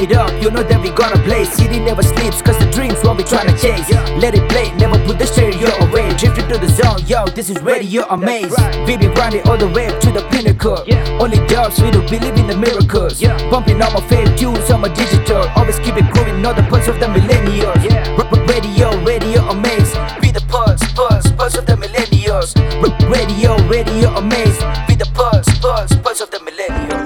it up, you know that we gonna play. City never sleeps, cause the dreams what we tryna chase. Let it play, never put the stereo away. Drifting to the zone, yo, this is Radio Amaze. We be grinding all the way up to the pinnacle. Only doubts, we don't believe in the miracles. Bumping all my fave tunes on my digital. Always keep it growing, not the pulse of the millennials. Radio Amaze. Be the pulse of the millennials. Radio Amaze. Be the pulse of the millennials.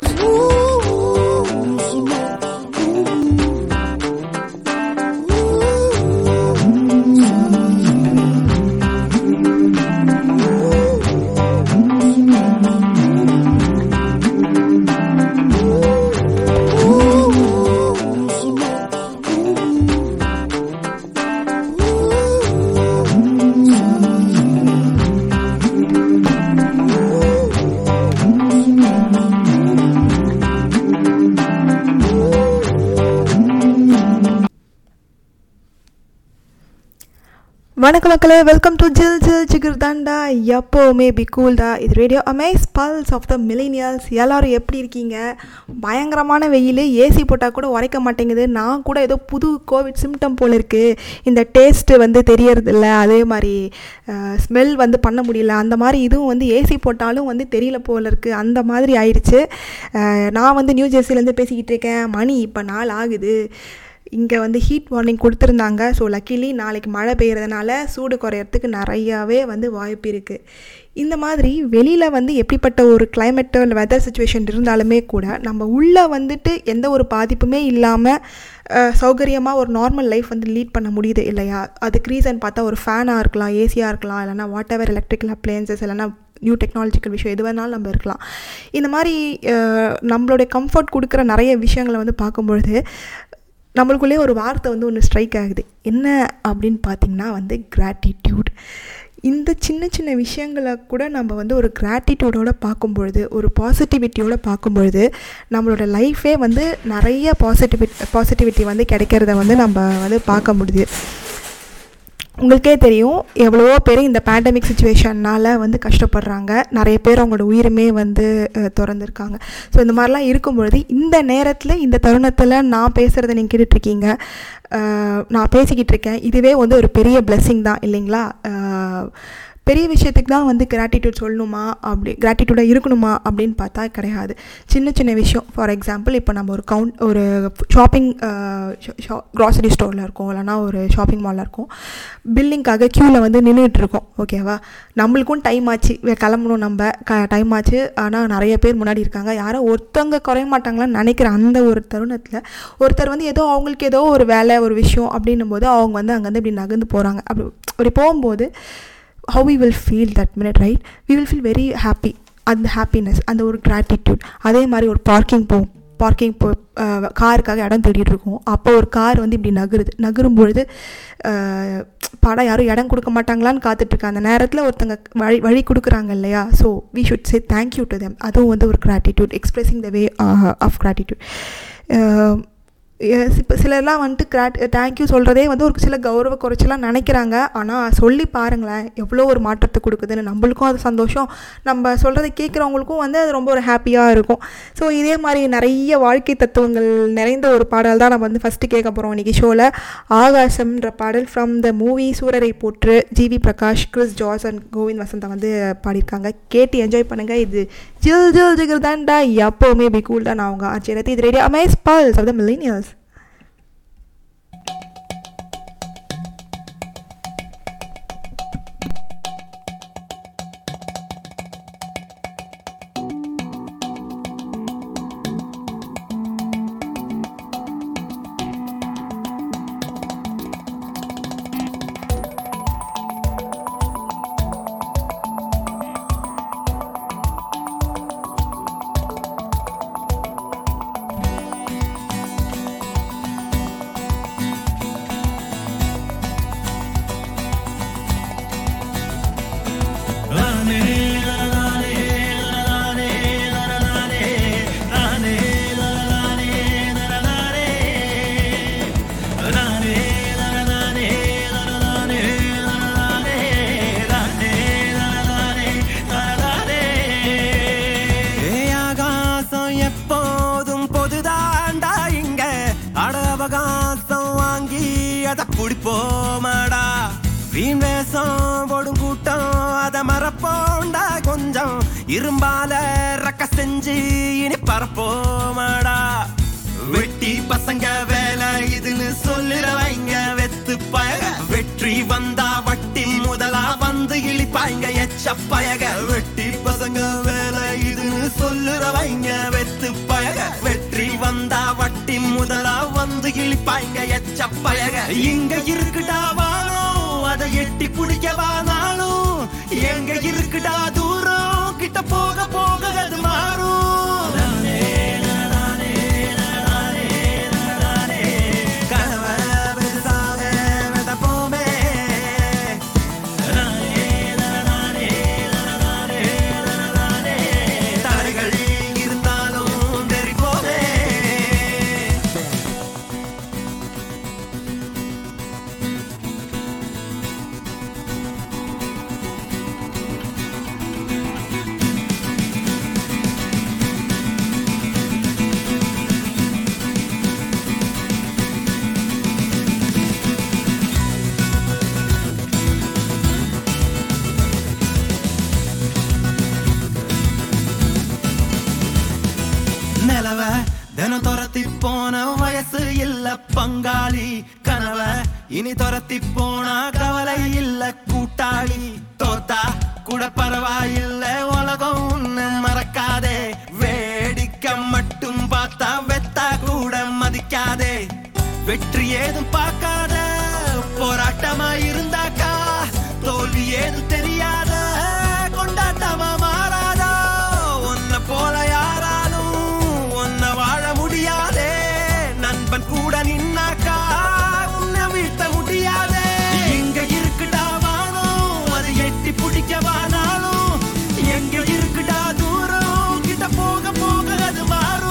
வணக்கம் மக்களே, welcome to ஜில் ஜில் ஜிகிர்தாண்டா. எப்போவுமே be கூல்டா. இது radio Amaze, pulse of the millennials. எல்லோரும் எப்படி இருக்கீங்க? பயங்கரமான வெயில், ஏசி போட்டால் கூட உரைக்க மாட்டேங்குது. நான் கூட ஏதோ புது கோவிட் சிம்டம் போல் இருக்குது. இந்த டேஸ்ட்டு வந்து தெரியறதில்ல, அதே மாதிரி ஸ்மெல் வந்து பண்ண முடியல. அந்த மாதிரி இதுவும் வந்து ஏசி போட்டாலும் வந்து தெரியல போல் இருக்குது. அந்த மாதிரி ஆயிடுச்சு. நான் வந்து நியூ ஜெர்சிலேருந்து பேசிக்கிட்டு இருக்கேன். மணி இப்போ 4 ஆகுது. இங்கே வந்து ஹீட் வார்னிங் கொடுத்துருந்தாங்க. ஸோ லக்கிலி நாளைக்கு மழை பெய்கிறதுனால சூடு குறையறதுக்கு நிறையாவே வந்து வாய்ப்பு இருக்குது. இந்த மாதிரி வெளியில் வந்து எப்படிப்பட்ட ஒரு கிளைமேட்டோ இல்லை வெதர் சுச்சுவேஷன் இருந்தாலுமே கூட நம்ம உள்ளே வந்துட்டு எந்த ஒரு பாதிப்புமே இல்லாமல் சௌகரியமாக ஒரு நார்மல் லைஃப் வந்து லீட் பண்ண முடியுது இல்லையா? அதுக்கு ரீசன் பார்த்தா ஒரு ஃபேனாக இருக்கலாம், ஏசியாக இருக்கலாம், இல்லைனா வாட் எவர் எலக்ட்ரிக்கல் அப்ளையன்சஸ், இல்லைனா நியூ டெக்னாலஜிக்கல் விஷயம் எது வேணாலும் நம்ம இருக்கலாம். இந்த மாதிரி நம்மளுடைய கம்ஃபர்ட் கொடுக்குற நிறைய விஷயங்களை வந்து பார்க்கும்பொழுது நம்மளுக்குள்ளே ஒரு வார்த்தை வந்து ஒன்று ஸ்ட்ரைக் ஆகுது. என்ன அப்படின்னு பார்த்திங்கன்னா வந்து கிராட்டிடியூட். இந்த சின்ன சின்ன விஷயங்களை கூட நம்ம வந்து ஒரு கிராட்டிடியூடோடு பார்க்கும்பொழுது, ஒரு பாசிட்டிவிட்டியோடு பார்க்கும்பொழுது நம்மளோட லைஃபே வந்து நிறைய பாசிட்டிவிட்டி வந்து கிடைக்கிறத வந்து நம்ம வந்து பார்க்க முடியுது. உங்களுக்கே தெரியும் எவ்வளவோ பேர் இந்த பேண்டமிக் சுச்சுவேஷன்னால் வந்து கஷ்டப்படுறாங்க. நிறைய பேர் அவங்களோட உயிருமே வந்து திறந்துருக்காங்க. ஸோ இந்த மாதிரிலாம் இருக்கும்பொழுது இந்த நேரத்தில், இந்த தருணத்தில் நான் பேசுகிறத நீங்கள் கேட்டுட்ருக்கீங்க, நான் பேசிக்கிட்டு இருக்கேன். இதுவே வந்து ஒரு பெரிய பிளெஸ்ஸிங் தான் இல்லைங்களா? பெரிய விஷயத்துக்கு தான் வந்து கிராட்டிடியூட் சொல்லணுமா, கிராட்டிடியூடாக இருக்கணுமா அப்படின்னு பார்த்தா கிடையாது. சின்ன சின்ன விஷயம். ஃபார் எக்ஸாம்பிள், இப்போ நம்ம ஒரு ஷாப்பிங் க்ராசரி ஸ்டோரில் இருக்கோம், இல்லைனா ஒரு ஷாப்பிங் மாலில் இருக்கோம். பில்லிங்காக க்யூவில் வந்து நின்றுட்டுருக்கோம். ஓகேவா? நம்மளுக்கும் டைம் ஆச்சு, கிளம்பணும், நம்ம டைம் ஆச்சு. ஆனால் நிறைய பேர் முன்னாடி இருக்காங்க. யாரோ ஒருத்தவங்க குறைய மாட்டாங்களான்னு நினைக்கிற அந்த ஒரு தருணத்தில் ஒருத்தர் வந்து ஏதோ அவங்களுக்கு ஏதோ ஒரு வேலை, ஒரு விஷயம் அப்படின்னும் போது அவங்க வந்து அங்கேருந்து இப்படி நகர்ந்து போகிறாங்க. அப்படி போகும்போது how we will feel that minute, right? We will feel very happy. அந்த ஹாப்பினஸ், அந்த ஒரு கிராட்டிடியூட். அதே மாதிரி ஒரு பார்க்கிங் காருக்காக இடம் தேடிட்டு இருக்கோம். அப்போ ஒரு கார் வந்து இப்படி நகரும்பொழுது படம் யாரும் இடம் கொடுக்க மாட்டாங்களான்னு காத்துட்ருக்க அந்த நேரத்தில் ஒருத்தங்க வழி கொடுக்குறாங்க இல்லையா? So we should say thank you to them. அதுவும் வந்து ஒரு gratitude, expressing the way of gratitude. இப்போ சிலர்லாம் வந்துட்டு தேங்க்யூ சொல்கிறதே வந்து ஒரு சில கௌரவ குறைச்சலாம் நினைக்கிறாங்க. ஆனால் சொல்லி பாருங்களேன், எவ்வளோ ஒரு மாற்றத்தை கொடுக்குதுன்னு. நம்மளுக்கும் அது சந்தோஷம், நம்ம சொல்கிறத கேட்குறவங்களுக்கும் வந்து அது ரொம்ப ஒரு ஹாப்பியாக இருக்கும். ஸோ இதே மாதிரி நிறைய வாழ்க்கை தத்துவங்கள் நிறைந்த ஒரு பாடல் தான் நம்ம வந்து ஃபஸ்ட்டு கேட்க போகிறோம் இன்றைக்கி ஷோவில். ஆகாசம்ன்ற பாடல் from the movie Soorarai Pottru. GV Prakash, Chris George and Govind Vasantha வந்து பாடியிருக்காங்க. கேட்டு என்ஜாய் பண்ணுங்கள். இது ஜில் ஜில் ஜிகிர்தாண்டா. எப்போவுமே பி கூல் தான். நான் அவங்க ஆச்சரியத்தை. இது radio Amaze, pulse of the millennials. வீண் வேஷம் போடும் கூட்டம் அத மறப்போண்டா கொஞ்சம் இரும்பால ரக்க செஞ்சு இனி பரப்போமாடா வெட்டி பசங்க வேலை இதுன்னு சொல்லுறவைங்க வெத்து பயக வெற்றி வந்தா வட்டி முதலா வந்து இழிப்பாய்ங்க எச்ச பயக வெட்டி பசங்க வேலை இதுன்னு சொல்லுறவைங்க வெத்து பயக வெற்றி வந்தா வட்டி முதலா வந்து இழிப்பாய்ங்க எச்ச பயக இங்க இருக்குடா வாழும் அதை எட்டி பிடிக்கவானாலும் எங்க இருக்குடா தூரம் கிட்ட போக போக அது மாறும் தினம் துரத்தி போன வயசு இல்ல பங்காளி கனவ இனி துரத்தி போனா கவலை இல்ல கூட்டாளி தோத்தா கூட பரவாயில்ல உலகம் உன்னை மறக்காதே வேடிக்கை மட்டும் பார்த்தா வெத்தா கூட மதிக்காதே வெற்றி ஏதும் பார்க்காத போராட்டமா இருந்தாக்கா தோல்வி ஏதும் தெரியாத கொண்டாட்டமா மாறாதா உன்னை போல யாராலும் உன்னை வாழ முடியாதே நண்பன் கூட நின்னாக்கா உன்னை வீழ்த்த முடியாதே எங்க இருக்குடா வானும் அது எட்டி பிடிக்கவானாலும் எங்க இருக்குடா தூரம் கிட்ட போக போக அது மாறும்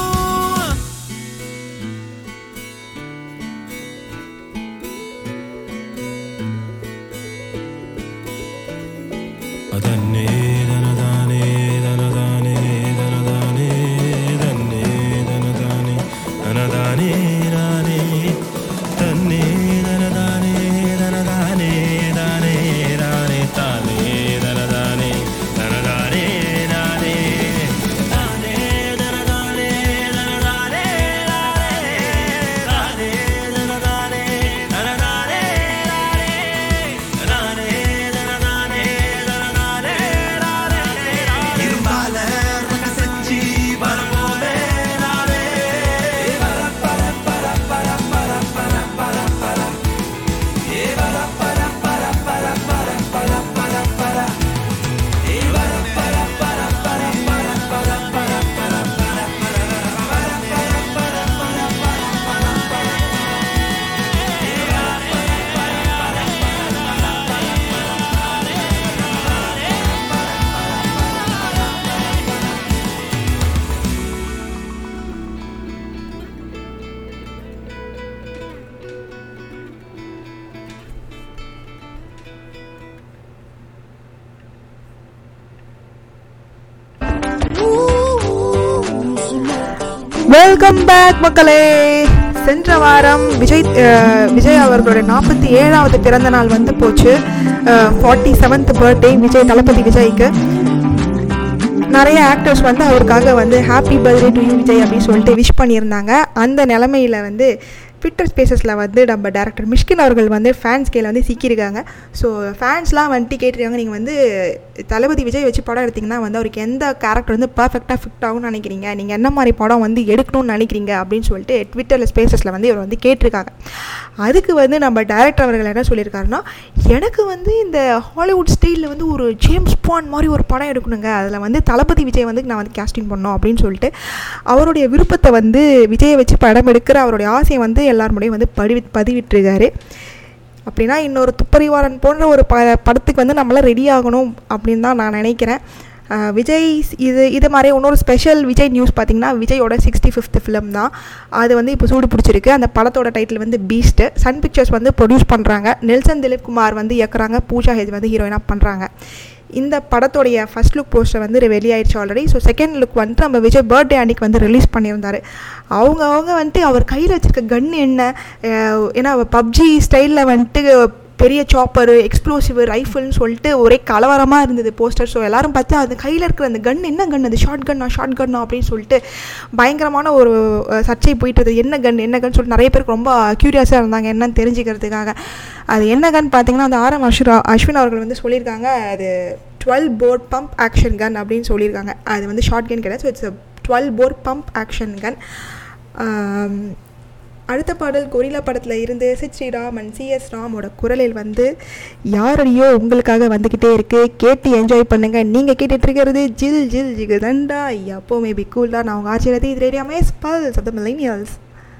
அதன்னே தனதானே தனதானே தனதானே தன்னே தனதானே தனதானே தானே தன்னே தனதானே தனதானே தானே தானே தானே தனதானே தனதானே தானே தானே தனதானே தனதானே தானே தனதானே தனதானே தானே தனதானே தனதானே இருபால ரக செஞ்சி வரபோவே நாவே பர பர பர பர பர பர பர பர ஏ பர பர பர பர பர பர பர பர ஏ பர பர பர பர பர பர பர பர வெல்கம் பேக் மக்களே. சென்ற வாரம் விஜய் அவர்களுடைய 47வது பிறந்த நாள் வந்து போச்சு. 47th பர்த்டே விஜய், தளபதி விஜய்க்கு. நிறைய ஆக்டர்ஸ் வந்து அவருக்காக வந்து happy birthday to you Vijay அப்படின்னு சொல்லிட்டு விஷ் பண்ணியிருந்தாங்க. அந்த நிலமையில் வந்து ட்விட்டர் ஸ்பேசஸில் வந்து நம்ம டேரக்டர் மிஷ்கின் அவர்கள் வந்து ஃபேன்ஸ் கையில் வந்து சிக்கியிருக்காங்க. ஸோ ஃபேன்ஸ்லாம் வந்துட்டு கேட்டிருக்காங்க, நீங்கள் வந்து தளபதி விஜய் வச்சு படம் எடுத்திங்கன்னா வந்து அவருக்கு எந்த கேரக்டர் வந்து பர்ஃபெக்டாக ஃபிட் ஆகும்னு நினைக்கிறீங்க, நீங்கள் என்ன மாதிரி படம் வந்து எடுக்கணும்னு நினைக்கிறீங்க அப்படின்னு சொல்லிட்டு ட்விட்டரில் ஸ்பேசஸில் வந்து இவர் வந்து கேட்டிருக்காங்க. அதுக்கு வந்து நம்ம டேரக்டர் அவர்கள் என்ன சொல்லியிருக்காருன்னா, எனக்கு வந்து இந்த ஹாலிவுட் ஸ்டைலில் வந்து ஒரு ஜேம்ஸ் பாண்ட் மாதிரி ஒரு படம் எடுக்கணுங்க, அதில் வந்து தளபதி விஜய் வந்து நான் வந்து கேஸ்டிங் பண்ணோம் அப்படின்னு சொல்லிட்டு அவருடைய விருப்பத்தை வந்து விஜயை வச்சு படம் எடுக்கிற அவருடைய ஆசையை வந்து எல்லாருடைய வந்து பதிவிட்டிருக்காரு. அப்படின்னா இன்னொரு துப்பறிவாளன் போன்ற ஒரு படத்துக்கு வந்து நம்மளாம் ரெடி ஆகணும் அப்படின்னு தான் நான் நினைக்கிறேன். விஜய் இது மாதிரி இன்னொரு ஸ்பெஷல் விஜய் நியூஸ் பார்த்திங்கன்னா, விஜயோட 65th ஃபிலிம் தான் அது வந்து இப்போ சூடு பிடிச்சிருக்கு. அந்த படத்தோட டைட்டில் வந்து பீஸ்ட்டு. சன் பிக்சர்ஸ் வந்து ப்ரொடியூஸ் பண்ணுறாங்க. நெல்சன் திலீப் குமார் வந்து இயக்குறாங்க. பூஜா ஹெஜ் வந்து ஹீரோயினாக பண்ணுறாங்க. இந்த படத்தோடைய ஃபஸ்ட் லுக் போஸ்டர் வந்து வெளியாயிடுச்சு ஆல்ரெடி. ஸோ செகண்ட் லுக் வந்துட்டு நம்ம விஜய் பர்த்டே அன்றைக்கி வந்து ரிலீஸ் பண்ணியிருந்தார். அவங்க வந்துட்டு அவர் கையில் வச்சுருக்க கன் என்ன, ஏன்னா பப்ஜி ஸ்டைலில் வந்துட்டு பெரிய சாப்பரு, எக்ஸ்ப்ளோசிவ், ரைஃபிள்னு சொல்லிட்டு ஒரே கலவரமாக இருந்தது போஸ்டர். ஸோ எல்லோரும் பார்த்து அது கையில் இருக்கிற அந்த கன் என்ன கன், அது ஷார்ட் கன்னா அப்படின்னு சொல்லிட்டு பயங்கரமான ஒரு சர்ச்சை போயிட்டு, என்ன கன் சொல்லிட்டு நிறைய பேருக்கு ரொம்ப க்யூரியாஸாக இருந்தாங்க என்னன்னு தெரிஞ்சுக்கிறதுக்காக. அது என்ன கன் பார்த்தீங்கன்னா, அந்த RM அஸ்வின் அவர்கள் வந்து சொல்லியிருக்காங்க, அது 12 bore pump action gun அப்படின்னு சொல்லியிருக்காங்க. அது வந்து ஷார்ட் கன் கிடையாது. So it's 12 bore pump action gun. அடுத்த பாடல் கொரில்லா படத்தில் இருந்து சித் ஸ்ரீராம் அண்ட் CS ராமோட குரலில் வந்து யாரடியோ உங்களுக்காக வந்துக்கிட்டே இருக்குது. கேட்டு என்ஜாய் பண்ணுங்கள். நீங்கள் கேட்டுட்டு இருக்கிறது ஜில் ஜில் ஜிகுதண்டா எப்போ மேபி கூல் தான். நான் உங்கள் ஆச்சரியத்தை இது radio Amaze pulse of the millennials.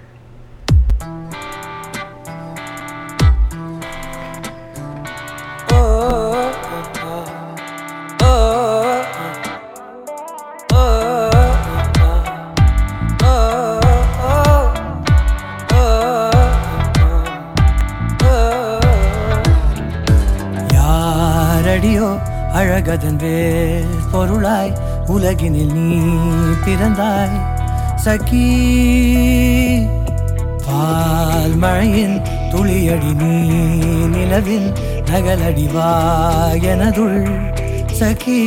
அழகதன் வேல் பொருளாய் உலகினில் நீ பிறந்தாய் சகி. பால் மழையின் துளியடி நீ நிலவின் நகலடிவாய் எனதுள் சகி.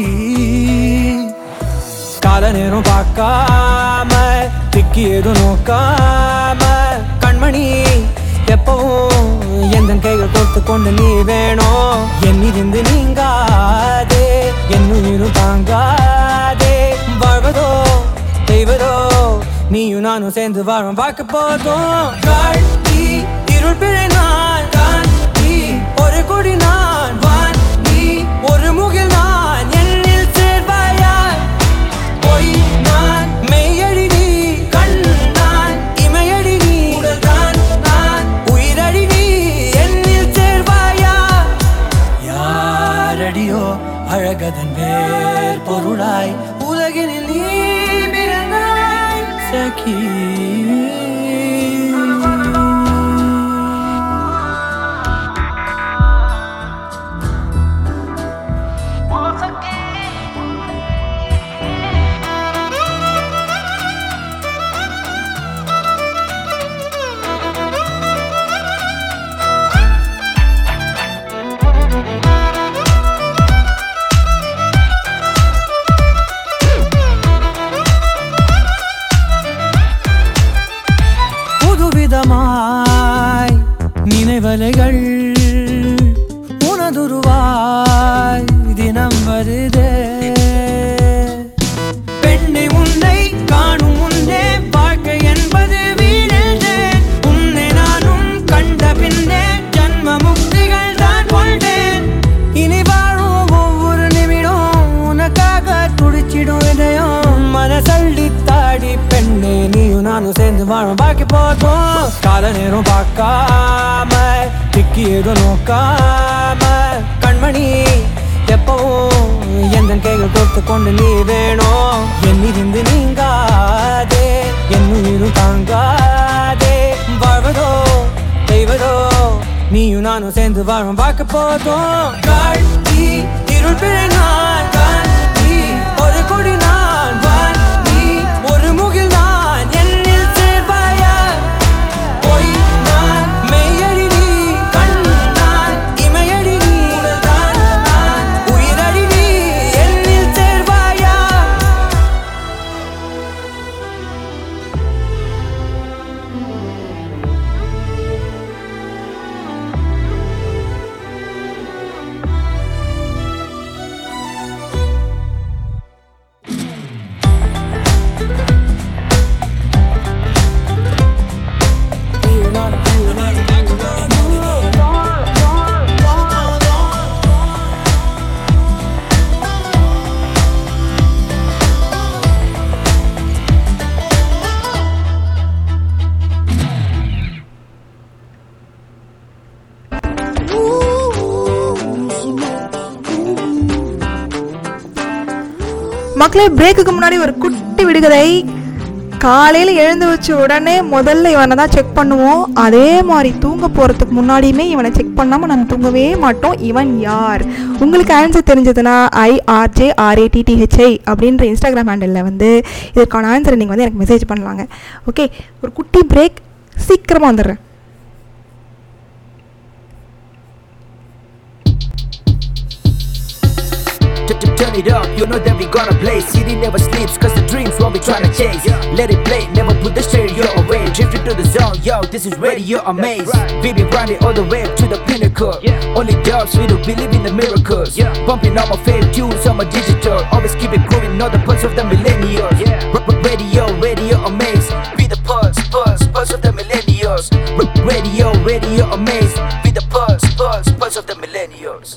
கால நேரம் பார்க்காம திக்கி எதுவும் நோக்காம கண்மணி எப்பவும் எந்த கைகள் கொடுத்து கொண்டு நீ வேணும். என்னிருந்து நீங்காதே, என்னுயிரும் தாங்காதே. வாழ்வதோ செய்வதோ நீயும் நானும் சேர்ந்து வாழும் பார்க்க போதும். காட்டி இருள் பிழை நான் தான் நீ, ஒரு கொடி நான் வான் நீ, ஒரு முகில் நான். என்னில் சேர்வாயா பொய் நான், மெய்யடி நீ, கண் நான், இமையடி நீ, உடல் தான் நான், உயிரடி நீ. என்னில் சேர்வாயா யாரடியோ அழகதன் வேல் பொருளாய் உலகினில் நீ பிறந்தாய் சகி. நினைவலைகள் உனதுருவாய் தினம் வருதே. பெண்ணை உன்னை காணும் முன்னே வாழ்க்கை என்பது வீழ்ந்தேன். உன்னை நானும் கண்ட பின்னே ஜன்ம முக்திகள் தான் கொண்டேன். இனி வாழும் ஒவ்வொரு நிமிடம் உனக்காக துடிச்சிடும் இதயம். மனசள்ளி தாடி பெண்ணே நீயும் நானும் சேர்ந்து வாழும் பாக்கி போதும். கால நேரம் பார்க்காம திக்கி எதுவும் நோக்காம கண்மணி எப்பவும் எந்த கைகள் கொடுத்து கொண்டு நீ வேணும். என்னிருந்து நீங்காதே, என்னுயிரும் தாங்காதே. வாழ்வதோ செய்வதோ நீயும் நானும் சேர்ந்து வாழும் பார்க்க போதும். காட்டி இருள் பிழை நான் தான் நீ, ஒரு கொடி நான் வான் நீ, ஒரு முகில் நான். என்னில் சேர்வாயா பொய் நான், மெய்யடி நீ, கண் நான், இமையடி நீ, உடல் தான் நான், உயிரடி நீ. என்னில் சேர்வாயா மக்களே, பிரேக்குக்கு முன்னாடி ஒரு குட்டி விடுகதை. காலையில் எழுந்து வச்ச உடனே முதல்ல இவனை தான் செக் பண்ணுவோம். அதே மாதிரி தூங்க போகிறதுக்கு முன்னாடியுமே இவனை செக் பண்ணாமல் நம்ம தூங்கவே மாட்டோம். இவன் யார்? உங்களுக்கு ஆன்சர் தெரிஞ்சதுன்னா IRJRATTHI அப்படின்ற இன்ஸ்டாகிராம் ஹேண்டலில் வந்து இதற்கான ஆன்சரை நீங்கள் வந்து எனக்கு மெசேஜ் பண்ணலாங்க. ஓகே, ஒரு குட்டி பிரேக், சீக்கிரமாக வந்துடுறேன். it up, you know that we gonna play. City never sleeps, cause the dreams what we tryna chase. Let it play, never put the stereo away. Drifting to the zone, yo, this is Radio Amaze. We be grinding all the way up to the pinnacle. Only dogs, we don't believe in the miracles. Bumping all my fave tunes on my digital. Always keep it growing, not the pulse of the millennials. Radio Amaze. Be the pulse of the millennials. Radio Amaze. Be the pulse of the millennials.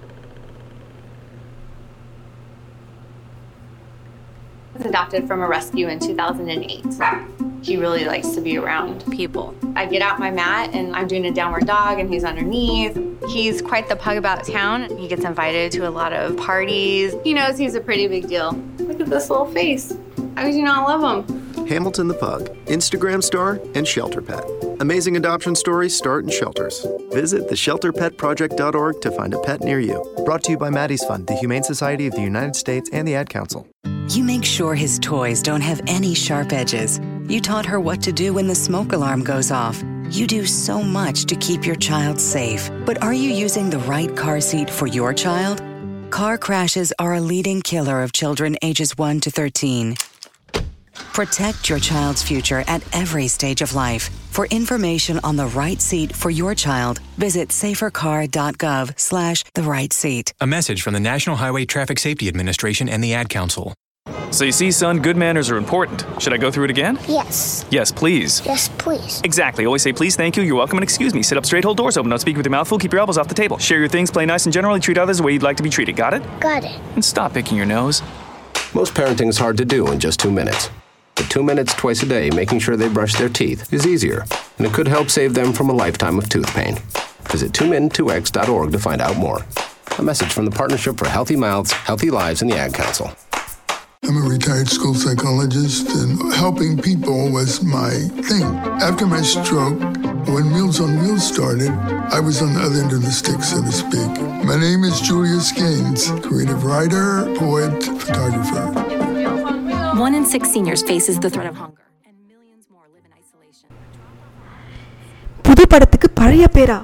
I was adopted from a rescue in 2008. He really likes to be around people. I get out my mat and I'm doing a downward dog and he's underneath. He's quite the pug about town. He gets invited to a lot of parties. He knows he's a pretty big deal. Look at this little face. How could you not love him? Hamilton the Pug, Instagram star and shelter pet. Amazing adoption stories start in shelters. Visit theshelterpetproject.org to find a pet near you. Brought to you by Maddie's Fund, the Humane Society of the United States, and the Ad Council. You make sure his toys don't have any sharp edges. You taught her what to do when the smoke alarm goes off. You do so much to keep your child safe. But are you using the right car seat for your child? Car crashes are a leading killer of children ages 1 to 13. Protect your child's future at every stage of life. For information on the right seat for your child, visit safercar.gov/therightseat. A message from the National Highway Traffic Safety Administration and the Ad Council. So you see, son, good manners are important. Should I go through it again? Yes. Yes, please. Yes, please. Exactly. Always say please, thank you, you're welcome, and excuse me. Sit up straight, hold doors open, don't speak with your mouth full, keep your elbows off the table. Share your things, play nice, and generally treat others the way you'd like to be treated. Got it? Got it. And stop picking your nose. Most parenting is hard to do in just 2 minutes. But 2 minutes twice a day making sure they brush their teeth is easier, and it could help save them from a lifetime of tooth pain. Visit 2min2x.org to find out more. A message from the Partnership for Healthy Mouths, Healthy Lives, and the Ad Council. I'm a retired school psychologist, and helping people was my thing. After my stroke, when Meals on Wheels started, I was on the other end of the stick, so to speak. My name is Julius Gaines, creative writer, poet, photographer. 1 in 6 seniors faces the threat of hunger, and millions more live in isolation. புது படத்துக்கு பழைய பேரா?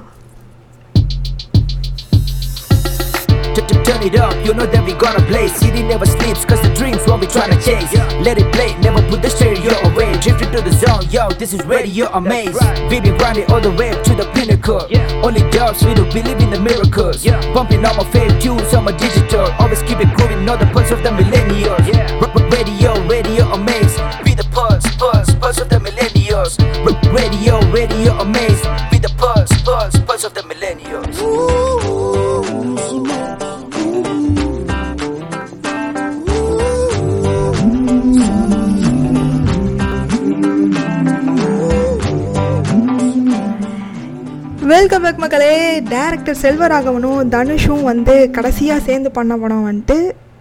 Turn it up, you know that we gonna play. City never sleeps, cause the dreams what we tryna chase. Let it play, never put the stereo away. Drifting to the zone, yo, this is Radio Amaze. We be grinding all the way up to the pinnacle. Only dogs, we don't believe in the miracles. Bumping all my fave tunes on my digital. Always keep it growing, not the pulse of the millennials. Radio Amaze. Be the pulse of the millennials. Radio Amaze. Be the pulse of the millennials. Welcome back மக்களே. Director செல்வராகவனும் தனுஷும் வந்து கடைசியாக சேர்ந்து பண்ண படம் வந்துட்டு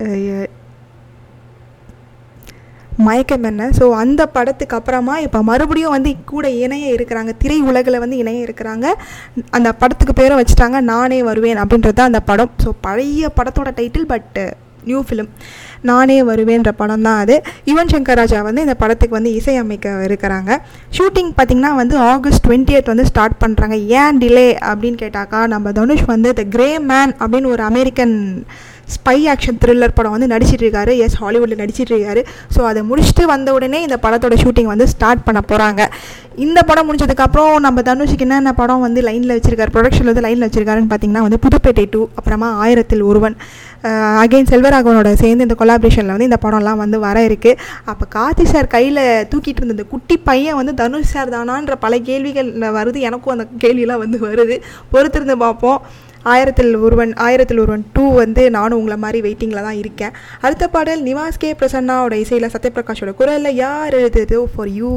மயக்கம் என்ன. ஸோ அந்த படத்துக்கு அப்புறமா இப்போ மறுபடியும் வந்து கூட இணைய இருக்கிறாங்க, திரை உலகில் வந்து இணைய இருக்கிறாங்க. அந்த படத்துக்கு பேரை வச்சுட்டாங்க நானே வருவேன் அப்படின்றது தான் அந்த படம். ஸோ பழைய படத்தோட டைட்டில், பட் நியூ ஃபிலிம் நானே வருவேன்ற படம் தான் அது. யுவன் சங்கர் ராஜா வந்து இந்த படத்துக்கு வந்து இசையமைக்க இருக்கிறாங்க. ஷூட்டிங் பார்த்திங்கன்னா வந்து August 20th வந்து ஸ்டார்ட் பண்ணுறாங்க. ஏன் டிலே அப்படின்னு கேட்டாக்கா, நம்ம தனுஷ் வந்து த கிரே மேன் அப்படின்னு ஒரு அமெரிக்கன் ஸ்பை ஆக்ஷன் த்ரில்லர் படம் வந்து நடிச்சிட்ருக்காரு. எஸ், ஹாலிவுட்டில் நடிச்சிட்ருக்காரு. ஸோ அதை முடிச்சுட்டு வந்த உடனே இந்த படத்தோட ஷூட்டிங் வந்து ஸ்டார்ட் பண்ண போகிறாங்க. இந்த படம் முடிஞ்சதுக்கப்புறம் நம்ம தனுஷுக்கு என்னென்ன படம் வந்து லைனில் வச்சுருக்காரு, ப்ரொடக்ஷனில் வந்து லைனில் வச்சுருக்காருன்னு பார்த்தீங்கன்னா வந்து புதுப்பேட்டை 2, அப்புறமா 1000ல் ஒருவன், அகைன் செல்வராகவனோட சேர்ந்து இந்த கொலாபரேஷனில் வந்து இந்த படம்லாம் வந்து வர இருக்குது. அப்போ கார்த்தி சார் கையில் தூக்கிட்டு இருந்த இந்த குட்டி பையன் வந்து தனுஷ் சார் தானான்ற பல கேள்விகள் வருது. எனக்கும் அந்த கேள்வியெல்லாம் வந்து வருது. பொறுத்திருந்து பார்ப்போம். 1000ல் ஒருவன் 2 வந்து நானும் உங்களை மாதிரி வெயிட்டிங்கில் தான் இருக்கேன். அடுத்த பாடல் நிவாஸ் கே பிரசன்னாவோட இசையில் சத்யபிரகாஷோட குரலில் யார் எழுதுது ஃபார் யூ.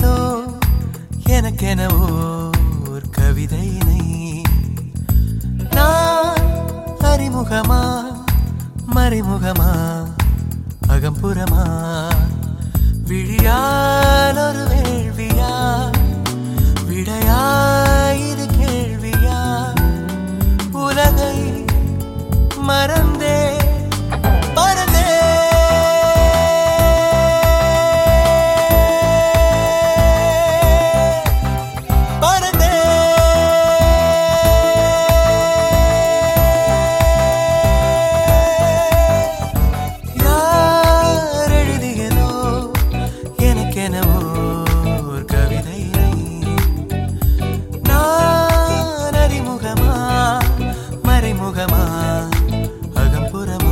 எழுதியதோ எனக்கென ஓர் கவிதையினை. நான் அறிமுகமா மறைமுகமா அகம்புறமா விழியால் ஒரு வேள்வியா விடையா இது கேள்வியா உலகை மறந்தே பறந்தே பறந்தே யார் எழுதியதோ எனக்கென ஓர் கவிதையை. நான் அறிமுகமா மறைமுகமா அகம்புறமா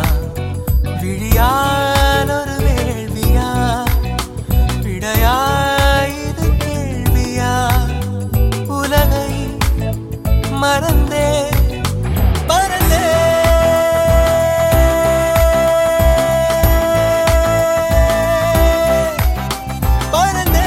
விழியால் ஒரு வேள்வியா விடையா இது கேள்வியா உலகை மறந்தே பறந்தே பறந்தே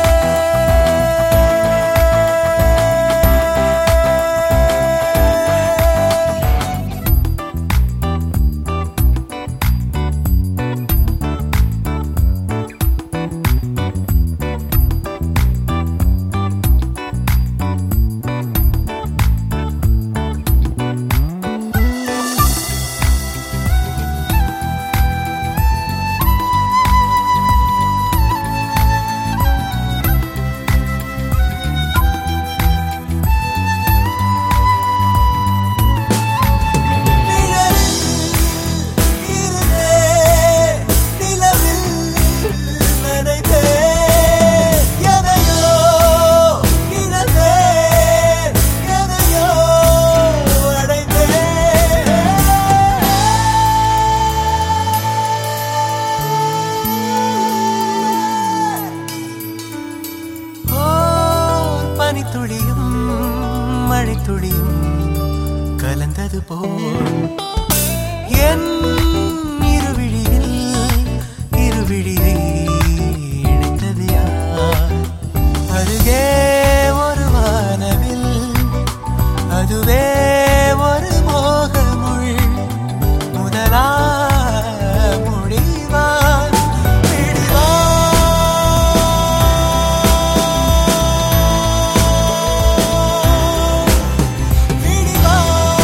பனித்துளியும் மழைத்துளியும் கலந்தது போல் என் இருவிழியில் இருவிழியை இணைத்தது யார்? அருகே ஒரு வானவில் அதுவே ஒரு மோகமுள் முதலா முடிவா விடிவா விடிவா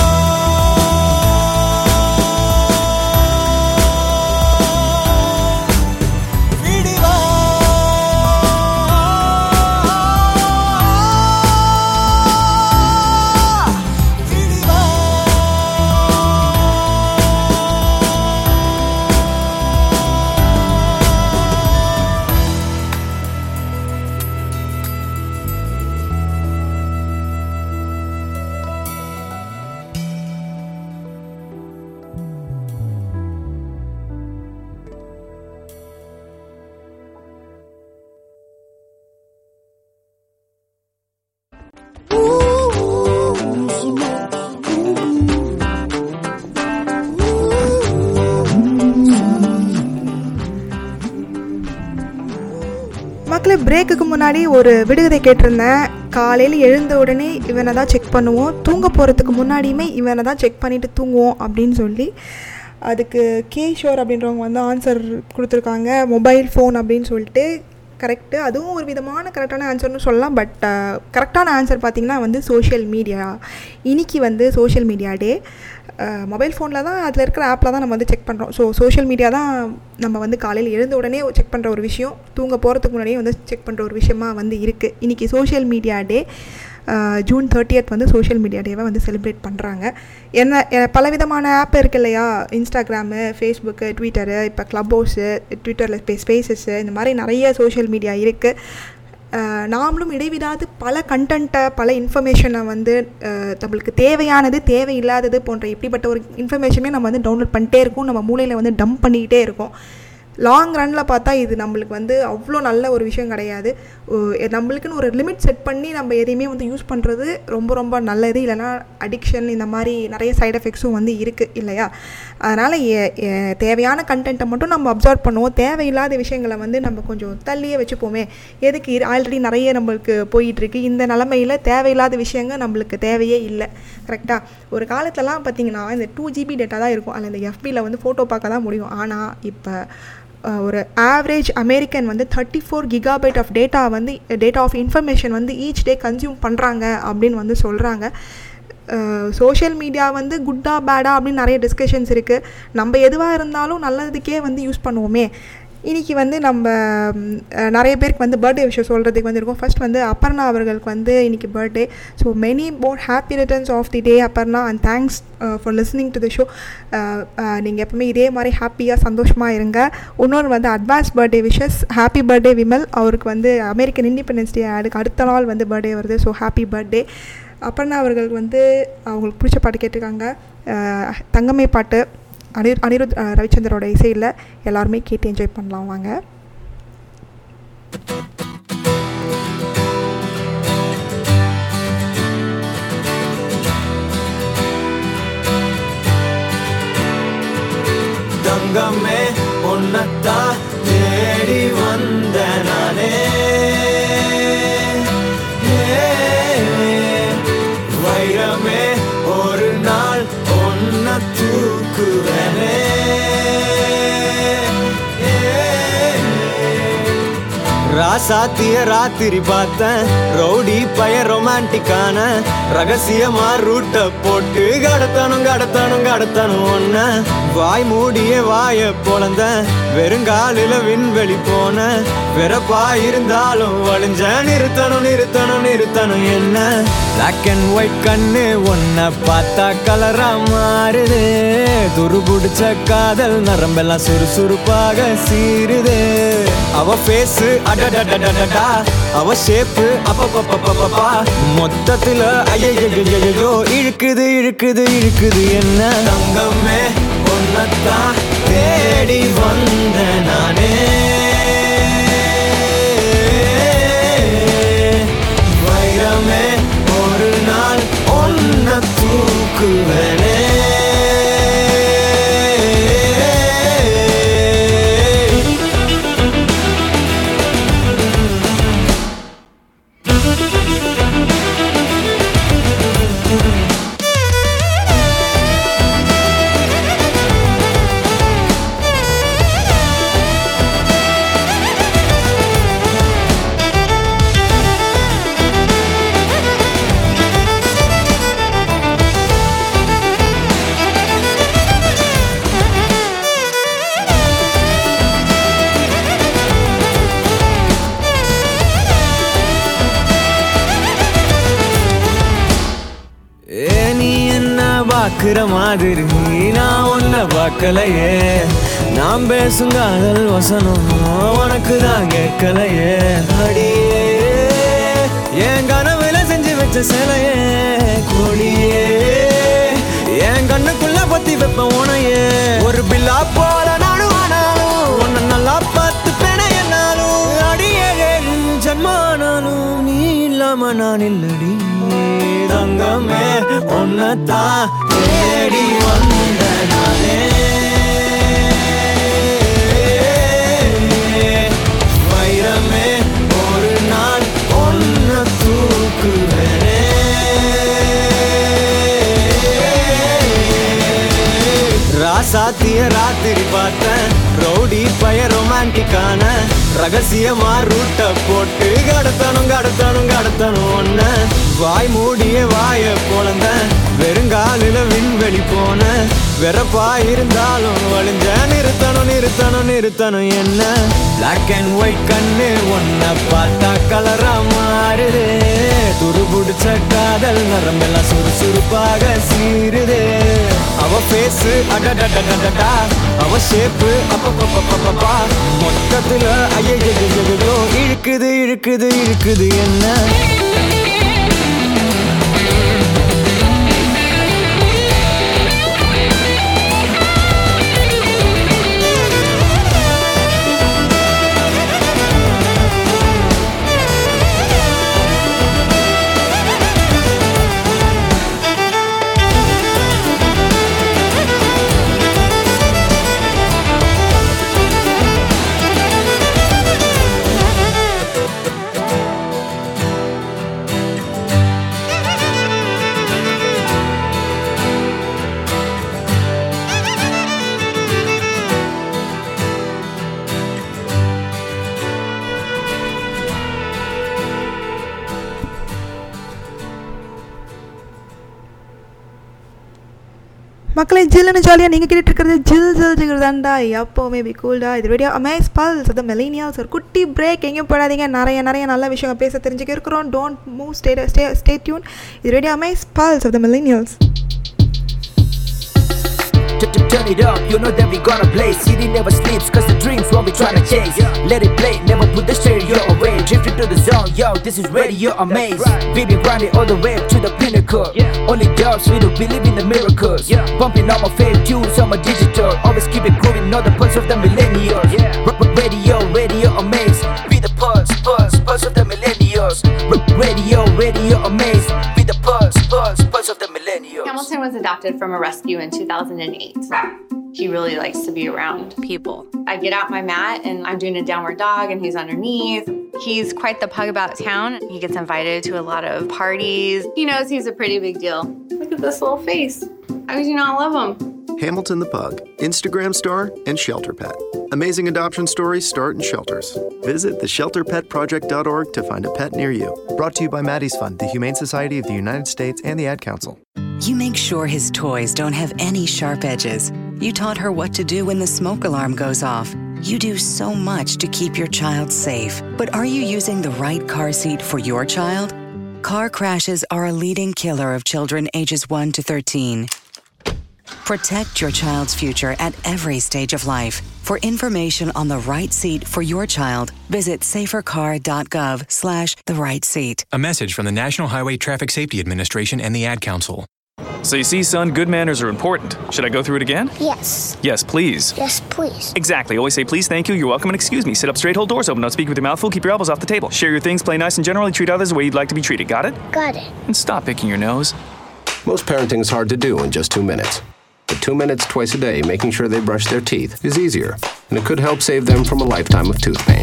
விடிவா விடிவா மக்களே, பிரேக்குக்கு முன்னாடி ஒரு விடுகதை கேட்டிருந்தேன். காலையில் எழுந்த உடனே இவனை தான் செக் பண்ணுவோம், தூங்க போகிறதுக்கு முன்னாடியுமே இவனை தான் செக் பண்ணிவிட்டு தூங்குவோம் அப்படின்னு சொல்லி. அதுக்கு கேஷோர் அப்படின்றவங்க வந்து ஆன்சர் கொடுத்துருக்காங்க, மொபைல் ஃபோன் அப்படின்னு சொல்லிட்டு. கரெக்டு, அதுவும் ஒரு விதமான கரெக்டான ஆன்சர்னு சொல்லலாம். பட் கரெக்டான ஆன்சர் பார்த்திங்கன்னா வந்து சோஷியல் மீடியா. இன்றைக்கி வந்து சோஷியல் மீடியா டே. மொபைல் ஃபோனில் தான் அதில் இருக்கிற ஆப்பில் தான் நம்ம வந்து செக் பண்ணுறோம். ஸோ சோஷியல் மீடியா தான் நம்ம வந்து காலையில் எழுந்த உடனே செக் பண்ணுற ஒரு விஷயம், தூங்க போகிறதுக்கு முன்னாடியே வந்து செக் பண்ணுற ஒரு விஷயமா வந்து இருக்குது. இன்றைக்கி சோஷியல் மீடியா டே. ஜூன் 30 வந்து சோஷியல் மீடியா டேவை வந்து செலிப்ரேட் பண்ணுறாங்க. பலவிதமான ஆப் இருக்குது இல்லையா, இன்ஸ்டாகிராமு, ஃபேஸ்புக்கு, ட்விட்டரு, இப்போ க்ளப் ஹவுஸு, ட்விட்டரில் ஸ்பேசஸ்ஸு, இந்த மாதிரி நிறைய சோஷியல் மீடியா இருக்குது. நாமளும் இடைவிடாது பல கண்டென்ட்டை, பல இன்ஃபர்மேஷனை வந்து நம்மளுக்கு தேவையானது, தேவையில்லாதது போன்ற இப்படிப்பட்ட ஒரு இன்ஃபர்மேஷனே நம்ம வந்து டவுன்லோட் பண்ணிட்டே இருக்கோம், நம்ம மூளையில் வந்து டம்ப் பண்ணிக்கிட்டே இருக்கோம். லாங் ரனில் பார்த்தா இது நம்மளுக்கு வந்து அவ்வளோ நல்ல ஒரு விஷயம் கிடையாது. நம்மளுக்குன்னு ஒரு லிமிட் செட் பண்ணி நம்ம எதையுமே வந்து யூஸ் பண்ணுறது ரொம்ப ரொம்ப நல்லது. இல்லைனா அடிக்ஷன் இந்த மாதிரி நிறைய சைட் எஃபெக்ட்ஸும் வந்து இருக்குது இல்லையா? அதனால் தேவையான கண்டென்ட்டை மட்டும் நம்ம அப்சர்வ் பண்ணுவோம். தேவையில்லாத விஷயங்களை வந்து நம்ம கொஞ்சம் தள்ளியே வச்சுப்போமே. எதுக்கு ஆல்ரெடி நிறைய நம்மளுக்கு போயிட்டுருக்கு. இந்த நிலமையில் தேவையில்லாத விஷயங்கள் நம்மளுக்கு தேவையே இல்லை. கரெக்டாக? ஒரு காலத்துலலாம் பார்த்திங்கன்னா இந்த 2GB டேட்டா தான் இருக்கும். அதில் இந்த FBயில் வந்து ஃபோட்டோ பார்க்க தான் முடியும். ஆனால் இப்போ ஒரு ஆவரேஜ் அமெரிக்கன் வந்து 34 GB of data of information வந்து ஈச் டே கன்சியூம் பண்ணுறாங்க அப்படின்னு வந்து சொல்கிறாங்க. சோஷியல் மீடியா வந்து குட்டா பேடா அப்படின்னு நிறைய டிஸ்கஷன்ஸ் இருக்குது. நம்ம எதுவாக இருந்தாலும் நல்லதுக்கே வந்து யூஸ் பண்ணுவோமே. இன்றைக்கி வந்து நம்ம நிறைய பேருக்கு வந்து பர்த்டே விஷயம் சொல்கிறதுக்கு வந்து இருக்கும். ஃபர்ஸ்ட் வந்து அபர்ணா அவர்களுக்கு வந்து இன்றைக்கி birthday. So many more happy returns of the day Aparna, and thanks for listening to the show. நீங்கள் எப்பவுமே இதே மாதிரி ஹாப்பியாக சந்தோஷமாக இருங்க. இன்னொரு வந்து advance birthday wishes. Happy birthday Vimal. அவருக்கு வந்து அமெரிக்கன் இண்டிபெண்டன்ஸ் டே அடுத்த நாள் வந்து பர்த்டே வருது. So happy birthday. அபர்ணா அவர்களுக்கு வந்து அவங்களுக்கு பிடிச்ச பாட்டு கேட்டிருக்காங்க. தங்கமே பாட்டு அனிருத் ரவிச்சந்திரோட இசையில் எல்லாருமே கேட்டு என்ஜாய் பண்ணலாம். வாங்க. தங்கமே பொன்னத்தா தேடி வந்த நானே, வைரமே ஒரு நாள் பொன்ன தூக்குவனே. ராசாத்திய ராத்திரி பார்த்தேன், ரவுடி பய ரொமான்டிக்கான ரகசியமா ரூட்ட போட்டு கடத்தணும் ஒன்ன. வாய் மூடிய வாய பொழந்த வெறுங்காலில விண்வெளி போன. வெறப்பா இருந்தாலும் வழிஞ்ச நிறுத்தணும் என்ன. பிளாக் அண்ட் ஒயிட் கண்ணு ஒன்ன பார்த்தா கலரா மாறுது. துருபுடிச்ச காதல் நரம்பெல்லாம் சுறுசுறுப்பாக சீருது. அவ ஃபேஸ் அடடடடடடா, அவ ஷேப்பு அப்பப்பப்பப்பப்பா, மொத்தத்துல ஐயோ இழுக்குது என்ன. தங்கமே பொன்னத்தான் தேடி வந்த நானே, வைரமே ஒரு நாள் ஒன்ன தூக்குவனே. பார்க்கிற மாதிரி நான் உன்னை பார்க்கலையே. நான் பேசும் காதல் வசனம் உனக்கு தான் கேட்கலையே. அடியே என் கனவுல செஞ்சு வச்ச சிலையே, கோழியே என் கண்ணுக்குள்ள பத்தி வைப்ப உனையே. ஒரு பில்லா போல நானும் ஆனாலும் உன்னை நல்லா பார்த்து பெண என்னாலும். அடியே ஜன்மானாலும் நீ இல்லாம நான் இல்லடி. தங்கமே ஒன்னத்தான் தேடி வந்த நானே, வைரமே ஒரு நாள் ஒன்ன தூக்குவனே. ராசாத்திய ராத்திரி பார்த்தேன், ரவுடி பய ரொமான்டிக்கான ரகசியமா ரூட்ட போட்டு கடத்தணும் ஒன்ன. வாய் மூடிய வாய பொழந்த வெறுங்காலில விண்வெளி போன. வெறப்பா இருந்தாலும் வழிஞ்ச நிறுத்தணும் என்ன. பிளாக் அண்ட் ஒயிட் கண்ணு ஒன்ன பார்த்தா கலரா மாறுது. துருபுடிச்ச காதல் நரம்பெல்லாம் சுறுசுறுப்பாக சீருது. அவ ஃபேஸ் அடடடடடா, அவ ஷேப்பு அப்பப்பப்பப்பப்பா, மொத்தத்துல ஐயோ இழுக்குது என்ன. மக்களே ஜில்லுன்னு ஜாலியாக நீங்கள் கேட்டுட்டு இருக்கிறது ஜில் ஜில் ஜிகிருதாண்டா எப்போவுமே பி கூல்டா. இது ரேடியோ அமேஸ் பல்ஸ் அது மில்லேனியல்ஸ். ஒரு குட்டி பிரேக், எங்கேயும் போடாதீங்க. நிறைய நல்ல விஷயம் பேச தெரிஞ்சுக்க இருக்கிறோம். Don't move, stay tune. இது radio Amaze pulse of the millennials. Turn it up, you know that we gonna play. City never sleeps, cause the dreams what we tryna chase. Let it play, never put the stereo away. Drift into the zone, yo, this is Radio Amaze. We be grinding all the way up to the pinnacle. Only dogs, we don't believe in the miracles. Bumping all my fake tunes on my digital. Always keep it growing, not the pulse of the millennials. Radio Amaze. Be the pulse of the millennials. Radio Amaze. Be the pulse of the millennials. Hamilton was adopted from a rescue in 2008. He really likes to be around people. I get out my mat and I'm doing a downward dog and he's underneath. He's quite the pug about town. He gets invited to a lot of parties. He knows he's a pretty big deal. Look at this little face. How could you not love him? Hamilton the Pug, Instagram star and shelter pet. Amazing adoption stories start in shelters. Visit theshelterpetproject.org to find a pet near you. Brought to you by Maddie's Fund, the Humane Society of the United States, and the Ad Council. You make sure his toys don't have any sharp edges. You taught her what to do when the smoke alarm goes off. You do so much to keep your child safe. But are you using the right car seat for your child? Car crashes are a leading killer of children ages 1 to 13. Protect your child's future at every stage of life. For information on the right seat for your child, visit safercar.gov/therightseat. A message from the National Highway Traffic Safety Administration and the Ad Council. So you see, son, good manners are important. Should I go through it again? Yes. Yes, please. Yes, please. Exactly. Always say please, thank you, you're welcome, and excuse me. Sit up straight, hold doors open, don't speak with your mouth full, keep your elbows off the table. Share your things, play nice, and generally treat others the way you'd like to be treated. Got it? Got it. And stop picking your nose. Most parenting is hard to do in just 2 minutes. But 2 minutes twice a day making sure they brush their teeth is easier, and it could help save them from a lifetime of tooth pain.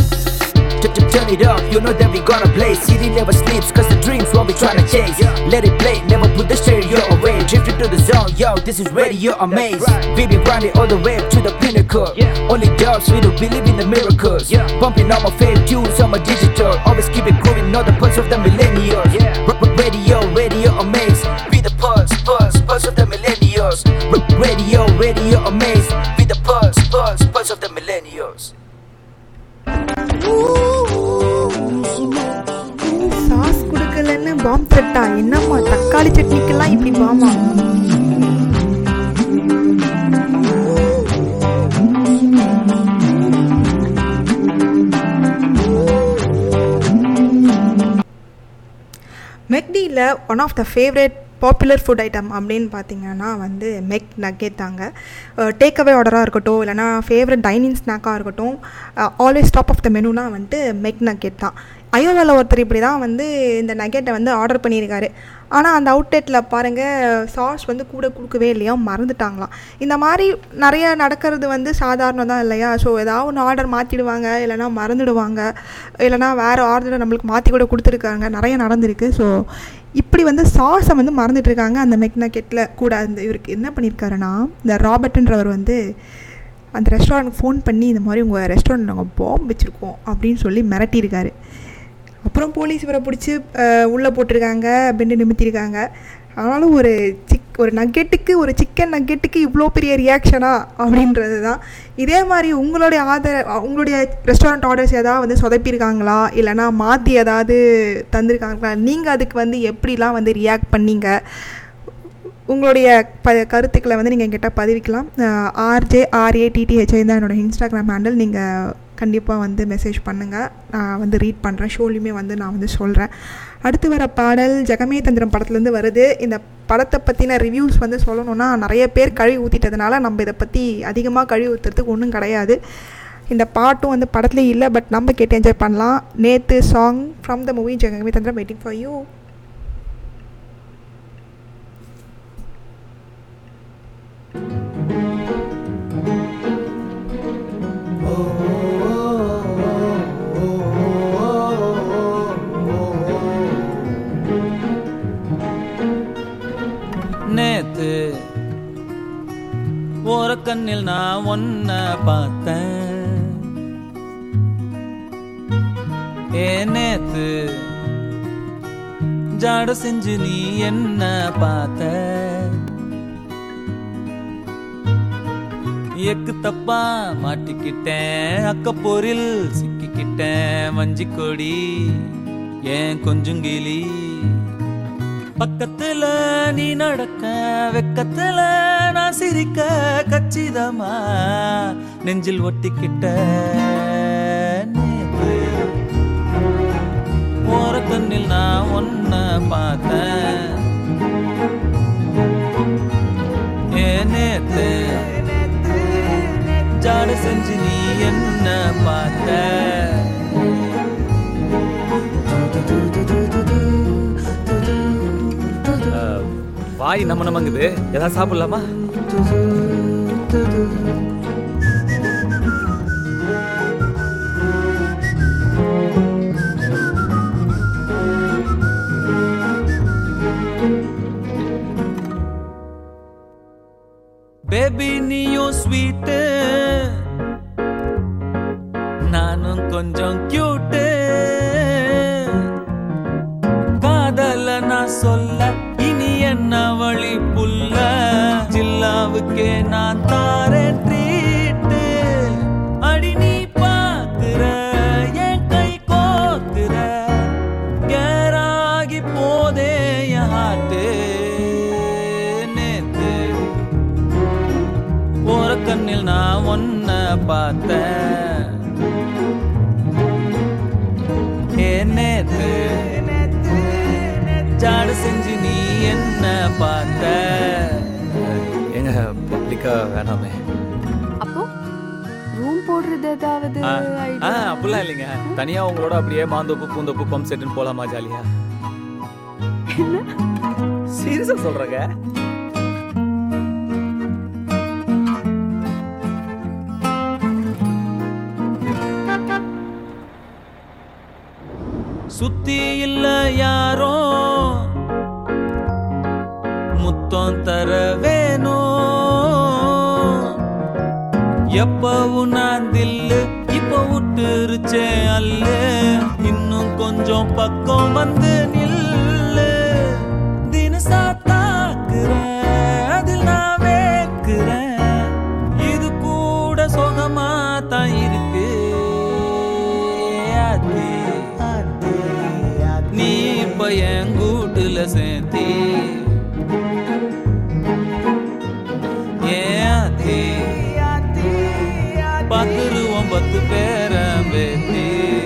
Turn it up, you know that we gonna play. City never sleeps, cause the dreams what we tryna chase. Let it play, never put the stereo away. Drift into the zone, yo, this is Radio Amaze. We be grinding all the way up to the pinnacle. Only dogs, we don't believe in the miracles. Bumping all my fake tunes on my digital. Always keep it growing, not the pulse of the millennials. Radio Amaze. Be the pulse of the millennials. Radio Amaze. Be the pulse of the millennials. Sauce கொடுக்கலன்னு bomb த்ரெட்டா? என்னம்மா தக்காளி சட்னிக்கெல்லாம் இப்படி பாமா? மெக்டியில் one of the favourite popular food item அப்படின்னு பார்த்தீங்கன்னா வந்து மெக் நக்கெட் தாங்க. டேக்அவே ஆர்டராக இருக்கட்டும், இல்லைனா ஃபேவரட் டைனிங் ஸ்நாக்காக இருக்கட்டும், ஆல்வேஸ் டாப் ஆஃப் த மெனுனா வந்துட்டு மெக் நக்கெட் தான். ஐயோவாவில் ஒருத்தர் இப்படி தான் வந்து இந்த நக்கெட்டை வந்து ஆர்டர் பண்ணியிருக்காரு. ஆனால் அந்த அவுட்லெட்டில் பாருங்கள் சாஸ் வந்து கூட கொடுக்கவே இல்லையா, மறந்துட்டாங்களாம். இந்த மாதிரி நிறைய நடக்கிறது வந்து சாதாரணம் தான் இல்லையா? ஸோ ஏதாவது ஒன்று ஆர்டர் மாற்றிடுவாங்க, இல்லைனா மறந்துடுவாங்க, இல்லைனா வேறு ஆர்டரை நம்மளுக்கு மாற்றி கூட கொடுத்துருக்காங்க, நிறைய நடந்திருக்கு. ஸோ இப்படி வந்து சாஸை வந்து மறந்துட்டுருக்காங்க அந்த மெக் நக்கெட்டில் கூட. அந்த இவருக்கு என்ன பண்ணியிருக்காருன்னா, இந்த ராபர்ட்ன்றவர் வந்து அந்த ரெஸ்டாரண்ட்டுக்கு ஃபோன் பண்ணி இந்த மாதிரி உங்கள் ரெஸ்டாரண்ட் நாங்கள் பாம்பு வச்சுருக்கோம் அப்படின்னு சொல்லி மிரட்டியிருக்காரு. அப்புறம் போலீஸ் இவரை பிடிச்சி உள்ளே போட்டிருக்காங்க, பெண்டு நிமித்திருக்காங்க. ஆனாலும் ஒரு நக்கெட்டுக்கு, ஒரு சிக்கன் நக்கெட்டுக்கு இவ்வளோ பெரிய ரியாக்ஷனா அப்படின்றது தான். இதே மாதிரி உங்களுடைய ரெஸ்டாரண்ட் ஆர்டர்ஸ் ஏதாவது வந்து சொதப்பியிருக்காங்களா, இல்லைனா மாற்றி ஏதாவது தந்திருக்காங்களா? நீங்கள் அதுக்கு வந்து எப்படிலாம் வந்து ரியாக்ட் பண்ணீங்க? உங்களுடைய கருத்துக்களை வந்து நீங்கள் என்கிட்ட பதிவிக்கலாம். RJRATTHI தான் என்னோடய இன்ஸ்டாகிராம் ஹேண்டில். நீங்கள் கண்டிப்பாக வந்து மெசேஜ் பண்ணுங்கள், நான் வந்து ரீட் பண்ணுறேன். ஷோலையுமே வந்து நான் வந்து சொல்கிறேன். அடுத்து வர பாடல் ஜெகமே தந்திரம் படத்துலேருந்து வருது. இந்த படத்தை பற்றின ரிவ்யூஸ் வந்து சொல்லணுன்னா நிறைய பேர் கழுவி ஊற்றிட்டதுனால நம்ம இதை பற்றி அதிகமாக கழுவி ஊற்றுறதுக்கு ஒன்றும் கிடையாது. இந்த பாட்டும் வந்து படத்துலேயே இல்லை, பட் நம்ம கேட்டு என்ஜாய் பண்ணலாம். நேற்று song from the movie Jagame Thandhiram, waiting for you. நேத்து ஒரு கண்ணில் நான் ஒன்ன பார்த்தேன், நேத்து ஜாட செஞ்சு நீ என்ன பார்த்த, எக்கு தப்பா மாட்டிக்கிட்டேன், அக்கப்போரில் சிக்கிக்கிட்டேன், வஞ்சி கொடி ஏன் கொஞ்சங்கிளி. பக்கத்துல நீ நடக்க வெக்கத்துல நான் சிரிக்க கச்சிதமா நெஞ்சில் ஒட்டிக்கிட்ட. ஓர கண்ணில் நான் ஒன்ன பார்த்தேன், நேத்து ஜாட செஞ்சு நீ என்ன பார்த்த. வாய் நம்ம நமங்குது, ஏதாவது சாப்பிடலாமா? பேபி நீயும் ஸ்வீட்டு, நானும் கொஞ்சம் கியூட்டு. காதல நான் சொல்ல இனி என்ன வழி புல்ல, ஜில்லாவுக்கே நான் தாரேன் ட்ரீட்டு. அடி நீ பாக்குற என் கை கோக்குற, கேராகி போதே என் ஹார்ட்டு. நேத்து ஓர கண்ணில் நான் ஒன்ன பார்த்தேன், நேத்து ஜாடு செஞ்சு நீ என்ன பார்த்த. எங்க பப்ளிக்கா வேணாமே. அப்போ ரூம் போடுறது ஏதாவது அப்படிலாம் இல்லைங்க, தனியா உங்களோட அப்படியே மாந்தோப்பு பூந்தோப்பு பம்ப் செட்டுன்னு போலாமா ஜாலியா? சீரியஸா சொல்றேங்க. சுத்தி இல்ல யாரோ முத்தம் தர வேணும், எப்பவும் நான் தில்லு இப்ப விட்டுருச்சே அல்ல, இன்னும் கொஞ்சம் பக்கம் வந்து நில்லு. தினசா தாக்குறேன் அதில் நான் வேக்குறேன், இது கூட சுகமா தான் இருக்கு. நீ இப்ப என் கூட்டுல சேர்த்தி ஏத்தி பத்துருவோம் 10 பேரை பேத்தி.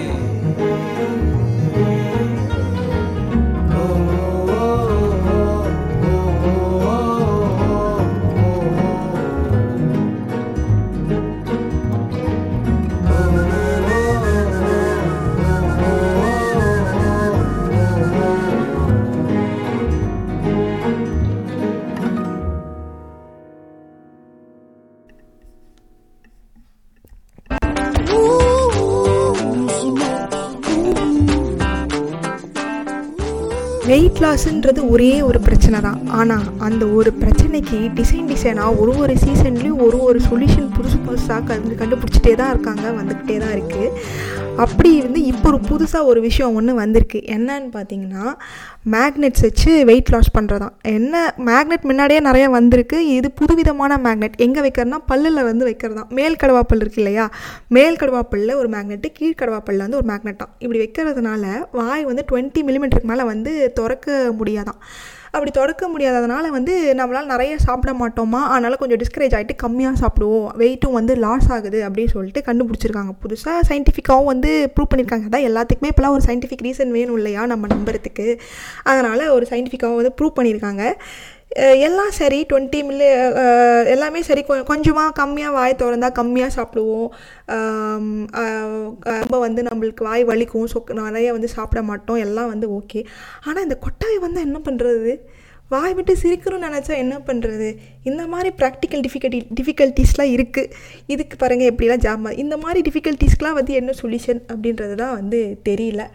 வெயிட் லாஸ்ன்றது ஒரே ஒரு பிரச்சனை தான். ஆனால் அந்த ஒரு பிரச்சனைக்கு டிசைனாக ஒரு சீசன்லேயும் ஒரு சொல்யூஷன் புதுசாக கண்டுபிடிச்சிட்டே தான் இருக்காங்க, வந்துக்கிட்டே தான் இருக்குது. அப்படி இப்போ ஒரு புதுசாக ஒரு விஷயம் ஒன்று வந்திருக்கு. என்னன்னு பார்த்தீங்கன்னா மேக்னெட்ஸ் வச்சு வெயிட் லாஸ் பண்ணுறதான். என்ன மேக்னெட் முன்னாடியே நிறையா வந்திருக்கு, இது புதுவிதமான மேக்னெட். எங்கே வைக்கிறதுனா பல்லில் வைக்கிறதான். மேல் கடவாப்பல் இருக்கு இல்லையா, மேல் கடவாப்பல்லில் ஒரு மேக்னெட்டு, கீழ்கடவாப்பல்லில் ஒரு மேக்னெட்டாக. இப்படி வைக்கிறதுனால வாய் 20 மில்லிமீட்டருக்கு மேலே திறக்க முடியாதான். அப்படி திறக்க முடியாததுனால நம்மளால் நிறைய சாப்பிட மாட்டோமா, அதனால் கொஞ்சம் டிஸ்கரேஜ் ஆகிட்டு கம்மியாக சாப்பிடுவோம், வெயிட்டும் லாஸ் ஆகுது அப்படின்னு சொல்லிட்டு கண்டுபிடிச்சிருக்காங்க. புதுசாக சயின்டிஃபிக்காகவும் ப்ரூவ் பண்ணியிருக்காங்க. அதான் எல்லாத்துக்குமே இப்போலாம் ஒரு சயின்டிஃபிக் ரீசன் வேணும் இல்லையா நம்ம நம்புறதுக்கு, அதனால் ஒரு சயின்டிஃபிக்காகவும் ப்ரூவ் பண்ணியிருக்காங்க. எல்லாம் சரி, 20 எல்லாமே சரி. கொஞ்சமாக கம்மியாக வாய் திறந்தா கம்மியாக சாப்பிடுவோம், ரொம்ப நம்மளுக்கு வாய் வலிக்கும், நிறைய சாப்பிட மாட்டோம், எல்லாம் ஓகே. ஆனால் இந்த கொட்டாய் என்ன பண்ணுறது, வாய் விட்டு சிரிக்கணும்னு நினச்சா என்ன பண்ணுறது? இந்த மாதிரி ப்ராக்டிக்கல் டிஃபிகல்ட்டிஸ்லாம் இருக்குது. இதுக்கு பாருங்கள் எப்படிலாம் ஜாமா. இந்த மாதிரி டிஃபிகல்ட்டிஸ்க்கெலாம் என்ன சொல்யூஷன் அப்படின்றது தான் தெரியல.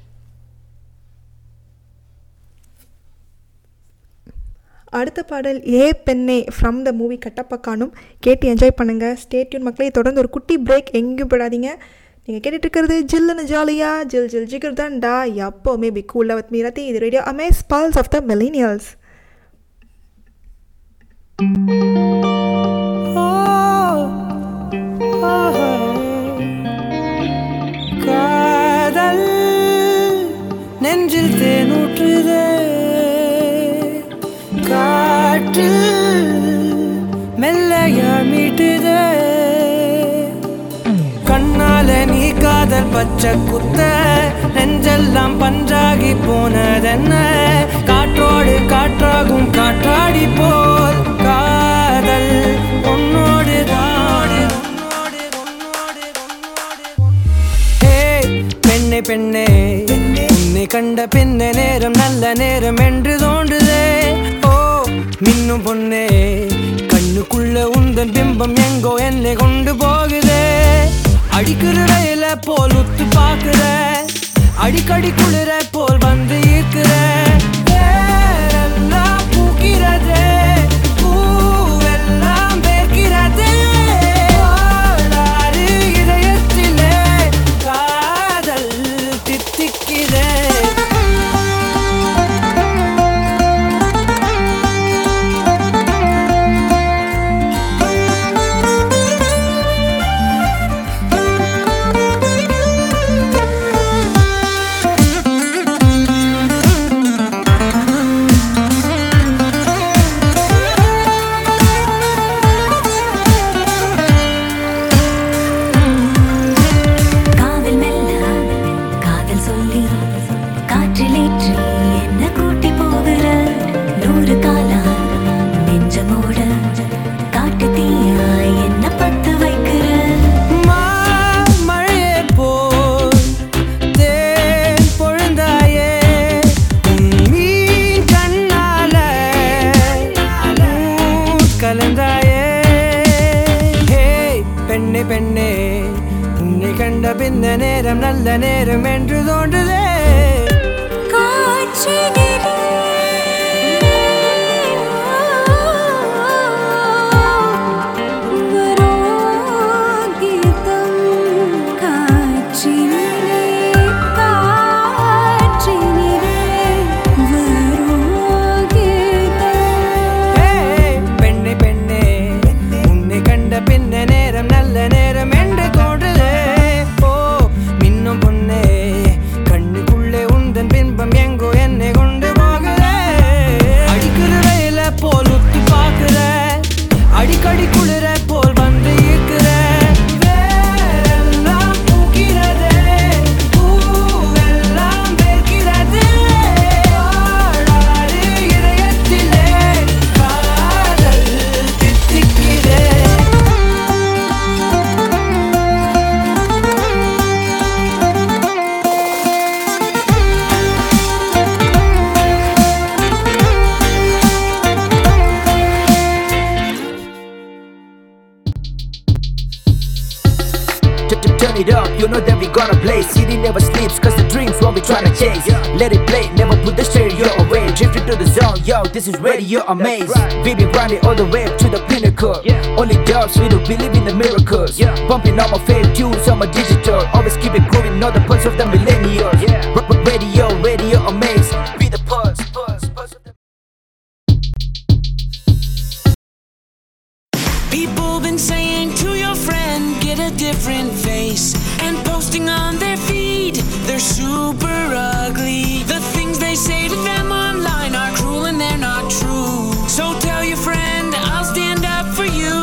அடுத்த பாடல் ஏ பெண்ணே ஃப்ரம் த மூவி கட்டப்பக்கானும். கேட்டு என்ஜாய் பண்ணுங்கள். ஸ்டே டியூன் மக்களே. தொடர்ந்து ஒரு குட்டி பிரேக், எங்கேயும் போடாதீங்க. நீங்கள் கேட்டுட்டு இருக்கிறது ஜில்லுன்னு ஜாலியாக ஜில் ஜில் ஜிகர் தான்டா எப்போவுமே be cool with me Rathi. இது radio Amaze pulse of the millennials. நெஞ்சில் தேனூற்றுதே காற்று மெல்லையா மீட்டுதே கண்ணால நீ காதல் பச்சை குத்த நெஞ்செல்லாம் பஞ்சாகி போனதென்ன காற்றோடு காற்றாகும் காற்றாடி போல் காதல் உன்னோடு தாடு பெண்ணே பெண்ணே உன்னை கண்ட பின்ன நேரம் நல்ல நேரம் என்று தோன்றுதே ஓ மின்னும் பொண்ணே கண்ணுக்குள்ள உந்தன் பிம்பம் எங்கோ என்னை கொண்டு போகுதே அடிக்கிற ரயில போல் உத்து பாக்குற அடிக்கடி குளிர போல் வந்து ஈர்க்கிற வேறெல்லாம் பூக்கிறதே பூவெல்லாம் வேர்க்கிறதே இதயத்திலே காதல் தித்திக்கிறே பெண்ணே உன்னை கண்ட பின்ன நேரம் நல்ல நேரம் என்று தோன்றுதே Turn it up, you know that we gonna play. City never sleeps, cause the dreams what we tryna chase. Let it play, never put the stereo away. Drift into the zone, yo, this is Radio Amaze. We be grinding all the way up to the pinnacle. Only dogs, we don't believe in the miracles. Bumping all my favorite tunes on my digital. Always keep it grooving, not the pulse of the millennials. Radio Amaze, be the pulse of the... People been saying to your friend, get a different face. And posting on their feed, they're super ugly. The things they say to them online are cruel and they're not true. So tell your friend, I'll stand up for you.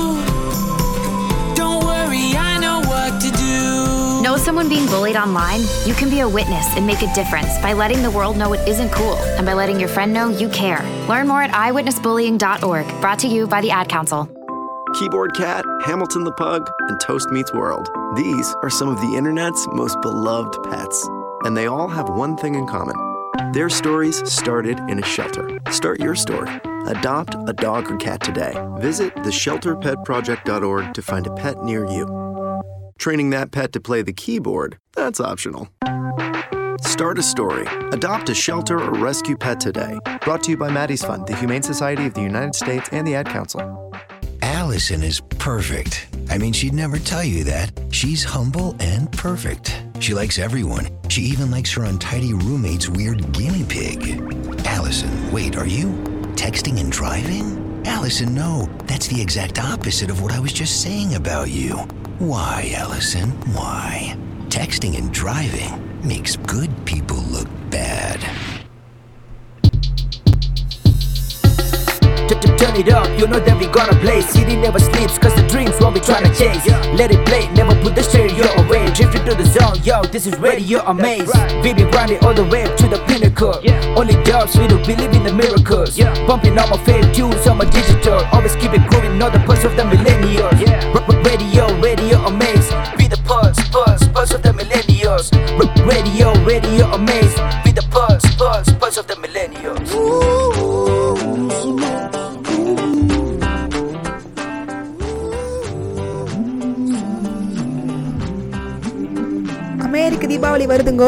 Don't worry, I know what to do. Know someone being bullied online? You can be a witness and make a difference by letting the world know it isn't cool and by letting your friend know you care. Learn more at eyewitnessbullying.org. Brought to you by the Ad Council. Keyboard Cat, Hamilton the Pug, and Toast Meets World. These are some of the internet's most beloved pets. And they all have one thing in common. Their stories started in a shelter. Start your story. Adopt a dog or cat today. Visit theshelterpetproject.org to find a pet near you. Training that pet to play the keyboard, that's optional. Start a story. Adopt a shelter or rescue pet today. Brought to you by Maddie's Fund, the Humane Society of the United States, and the Ad Council. Allison is perfect. I mean, she'd never tell you that. She's humble and perfect. She likes everyone. She even likes her untidy roommate's weird guinea pig. Allison, wait, are you texting and driving? Allison, no. That's the exact opposite of what I was just saying about you. Why, Allison? Why? Texting and driving makes good people look Turn it up, you know that we gonna blaze. City never sleeps, cause the dreams what we tryna chase. Let it play, never put the stereo away. Drift into the zone, yo, this is Radio Amaze. We be grinding all the way up to the pinnacle. Only dubs, we don't believe in the miracles. Bumping all my fave tunes on my digital. Always keep it grooving, not the pulse of the millennials. Radio Amaze. Be the pulse of the millennials. Radio Amaze. Be the pulse of the millennials. அமெரிக்க தீபாவளி வருதுங்கோ.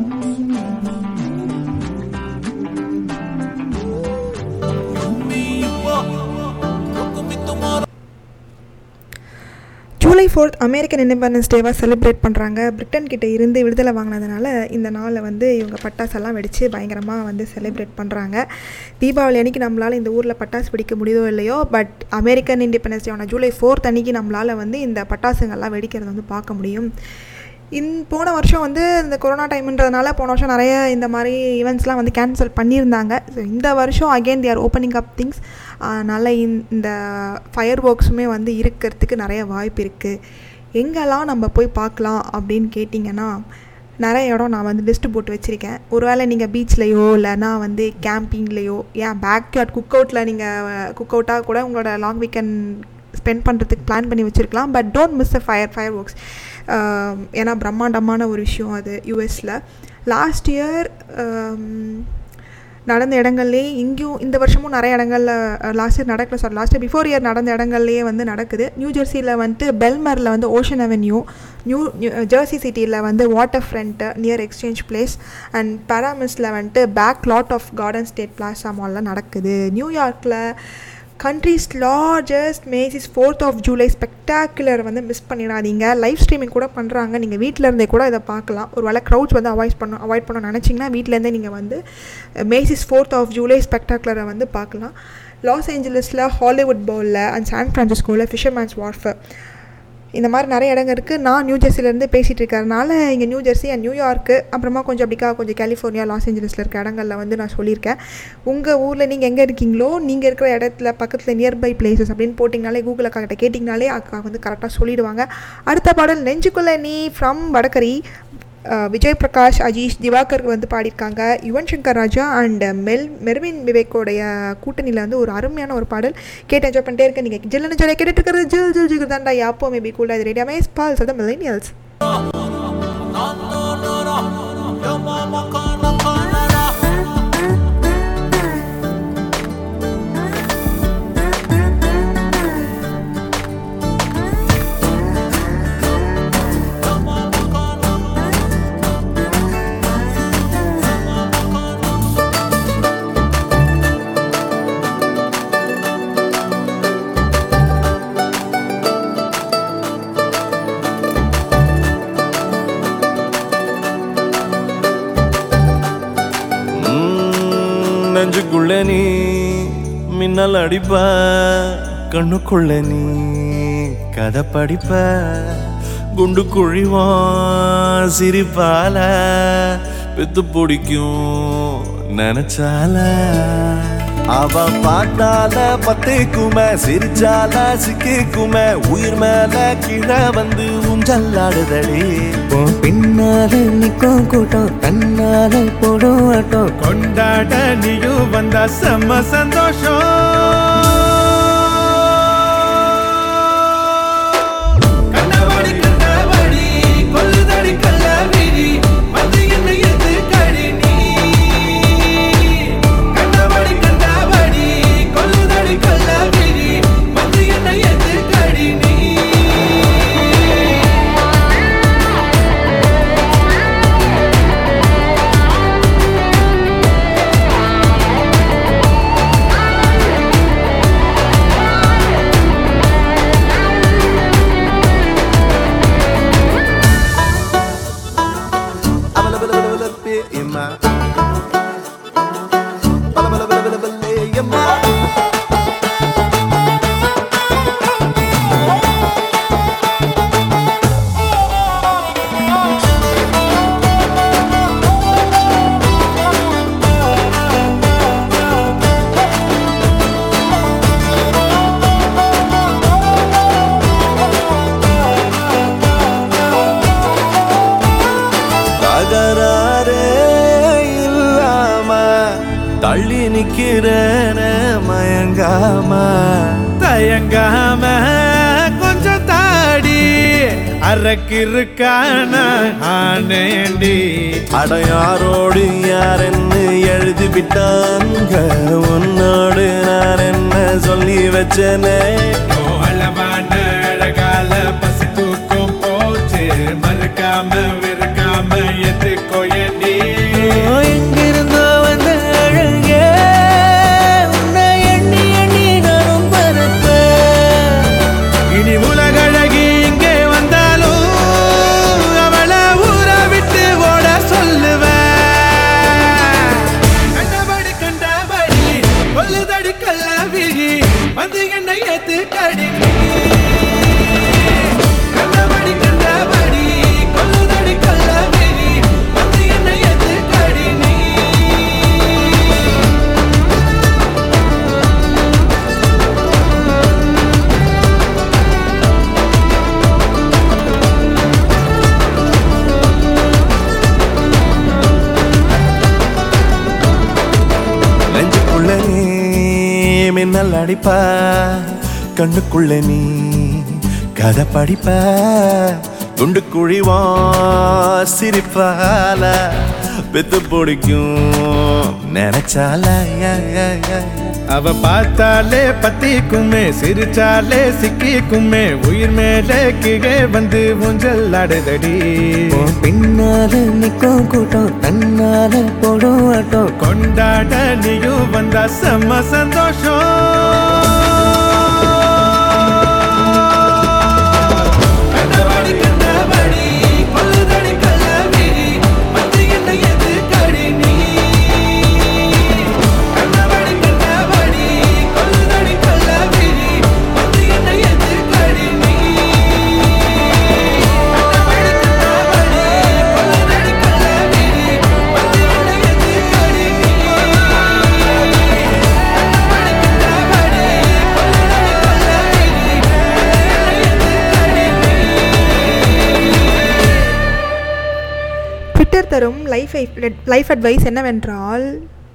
July 4th American Independence டேவாக celebrate பண்ணுறாங்க. Britain கிட்ட இருந்து விடுதலை வாங்கினதுனால இந்த நாளை வந்து இவங்க பட்டாசெல்லாம் வெடித்து பயங்கரமாக வந்து செலிப்ரேட் பண்ணுறாங்க. தீபாவளி அன்றைக்கி நம்மளால் இந்த ஊரில் பட்டாசு வெடிக்க முடியுதோ இல்லையோ, பட் அமெரிக்கன் இண்டிபெண்டன்ஸ் டேவான ஜூலை 4th அன்றைக்கி நம்மளால் வந்து இந்த பட்டாசுங்கள்லாம் வெடிக்கிறத வந்து பார்க்க முடியும். போன வருஷம் வந்து இந்த கொரோனா டைம்ன்றதுனால போன வருஷம் நிறைய இந்த மாதிரி ஈவெண்ட்ஸ்லாம் வந்து கேன்சல் பண்ணியிருந்தாங்க. ஸோ இந்த வருஷம் again they are opening up things. அதனால் இந்த ஃபயர் ஒர்க்ஸுமே வந்து இருக்கிறதுக்கு நிறைய வாய்ப்பு இருக்குது. எங்கெல்லாம் நம்ம போய் பார்க்கலாம் அப்படின்னு கேட்டிங்கன்னா நிறைய இடம் நான் வந்து லிஸ்ட்டு போட்டு வச்சுருக்கேன். ஒருவேளை நீங்கள் பீச்லேயோ இல்லைனா வந்து கேம்பிங்லேயோ ஏன் பேக்யார்ட் குக் அவுட்டாக கூட உங்களோட லாங் வீக்கெண்ட் ஸ்பெண்ட் பண்ணுறதுக்கு பிளான் பண்ணி வச்சுருக்கலாம். But don't miss a fireworks. ஏன்னா பிரம்மாண்டமான ஒரு விஷயம் அது யூஎஸில். லாஸ்ட் இயர் நடந்த இடங்கள்லேயே இங்கேயும் இந்த வருஷமும் நிறைய இடங்களில் லாஸ்ட் இயர் பிஃபோர் இயர் நடந்த இடங்கள்லேயே வந்து நடக்குது. நியூ ஜெர்சியில் வந்துட்டு பெல்மரில் வந்து ஓஷன் அவென்யூ, நியூ ஜெர்சி சிட்டியில் வந்து waterfront near Exchange Place and பாராமிஸில் வந்துட்டு back lot of Garden State Plaza மால்லாம் நடக்குது. நியூயார்க்கில் country's largest Macy's 4th of July spectacular வந்து மிஸ் பண்ணிடாதீங்க. லைவ் ஸ்ட்ரீமிங் கூட பண்ணுறாங்க. நீங்கள் வீட்டில் இருந்தே கூட இதை பார்க்கலாம். ஒரு வேளை க்ரௌட்ஸ் வந்து அவாய்ட் பண்ண நினச்சிங்கன்னா வீட்டிலேருந்தே நீங்கள் வந்து மேசிஸ் 4th of July ஸ்பெக்டாக்குலரை வந்து பார்க்கலாம். லாஸ் ஏஞ்சலஸில் ஹாலிவுட் பவுலில் அண்ட் சான் ஃப்ரான்சிஸ்கோவில் ஃபிஷர்மேன்ஸ் வார்ஃபர், இந்த மாதிரி நிறைய இடங்கள் இருக்குது. நான் நியூ ஜெர்சிலேருந்து பேசிகிட்டு இருக்கிறதுனால இங்கே நியூ ஜெர்சி அண்ட் நியூயார்க்கு அப்புறமா கொஞ்சம் கலிஃபோர்னியா லாஸ் ஏஞ்சலஸில் இருக்க இடங்களில் வந்து நான் சொல்லியிருக்கேன். உங்கள் ஊரில் நீங்கள் எங்கே இருக்கீங்களோ நீங்கள் இருக்கிற இடத்துல பக்கத்தில் நியர்பை பிளேசஸ் அப்படின்னு போட்டிங்கனாலே கூகுள் அக்கா கிட்ட கேட்டிங்கனாலே அக்கா வந்து கரெக்டாக சொல்லிவிடுவாங்க. அடுத்த பாடல் நெஞ்சுக்குள்ள நீ ஃப்ரம் வடகரி. விஜய் பிரகாஷ், அஜீஷ், திவாகர் வந்து பாடியிருக்காங்க. யுவன் சங்கர் ராஜா அண்ட் மெர்வின் விவேக்கோடைய கூட்டணியில் வந்து ஒரு அருமையான ஒரு பாடல் கேட்டு என்ஜாய் பண்ணிட்டே இருக்கேன். நீங்கள் ஜில்லுன்னு ஜாலியாக கேட்டுட்டு இருக்கிறது ஜில் ஜில் தான்டா யாப்போ மேபி கூலா. இது radio Amaze pulse of the millennials. நெஞ்சுக்குள்ள நீ மின்னல் அடிப்ப, கண்ணுக்குள்ள நீ கதை படிப்ப, குண்டு குழிவான் சிரிப்பால பெத்து பிடிக்கும் நினைச்சால. அவ பாட்டால பத்துக்குமே, சிரிச்சால சிக்குக்குமே, உயிர் மேல கீழே வந்து ஊஞ்சல்லாடுதடி. பின்னால நிக்கும் கூட்டம் தன்னால போடும் ஆட்டம் கொண்டாட நீயும் வந்தா செம்ம சந்தோஷம். தள்ளி நிக்கிறேன மயங்காம தயங்காம கொஞ்சம் தாடி அரக்கிருக்கான ஆனேண்டி அடையாரோடு யாரென்னு எழுதி விட்டாங்க உன்னோடு நான் என்ன சொல்லி வச்சனே அளவான அழகால பசி தூக்கம் போச்சு மறுக்காம விருக்காம எதுக்கோ ஏண்டி எங்கிருந்தோ வந்த அழகே உன்னை எண்ணி எண்ணி நானும் பறப்பேன் இனி உலகழகி இங்கே வந்தாலும் அவளை ஊரை விட்டு ஓட சொல்லுவேன் கண்டபடி கண்டபடி கொல்லுதடி கல்லாவிழி வந்து என்னை ஏத்து கடி கண்டபடி கண்டபடி கொல்லுதடி கல்லாவிழி வந்து என்னை ஏத்து கடி நீ நெஞ்சுக்குள்ள நீ மின்னல் அடிப்ப கண்ணுக்குள்ள நீ கதை படிப்ப துண்டு குழிவா சிரிப்பால பெத்து பிடிக்கும் நினைச்சால அவ பார்த்தாலே பத்திக்குமே சிரிச்சாலே சிக்கிக்குமே உயிர் மேலே கீழே வந்து ஊஞ்சல் ஆடுதடி பின்னால நிக்கும் கூட்டம் தன்னால போடும் ஆட்டம் கொண்டாட நீயும் வந்தா செம்ம சந்தோஷம் ட்விட்டர் தரும் லைஃப் அட்வைஸ் என்னவென்றால்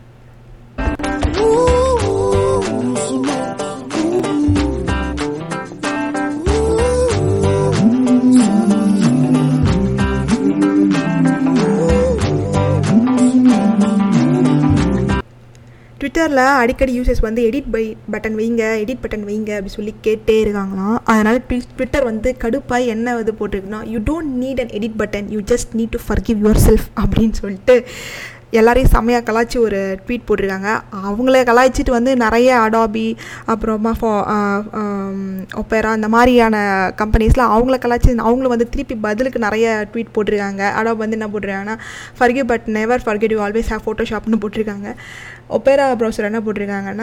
ட்விட்டரில் அடிக்கடி யூசர்ஸ் வந்து எடிட் பட்டன் வைங்க அப்படி சொல்லி கேட்டே இருக்காங்களாம். அதனால் ட்விட்டர் வந்து கடுப்பாய் என்ன இது போட்டிருக்குன்னா, you don't need an edit button, you just need to forgive yourself அப்படின்னு சொல்லிட்டு எல்லாரையும் செம்மையாக கலாய்ச்சி ஒரு ட்வீட் போட்டிருக்காங்க. அவங்கள கலாய்ச்சிட்டு வந்து நிறைய அடாபி அப்புறமா ஒப்பேரா இந்த மாதிரியான கம்பெனிஸில் அவங்கள கலாய்ச்சி அவங்களும் வந்து திருப்பி பதிலுக்கு நிறைய ட்வீட் போட்டிருக்காங்க. அடாப் வந்து என்ன போட்டிருக்காங்கன்னா, forgive but never forget you always have ஃபோட்டோஷாப்னு போட்டிருக்காங்க. ஒப்பேரா ப்ரௌசர் என்ன போட்டிருக்காங்கன்னா,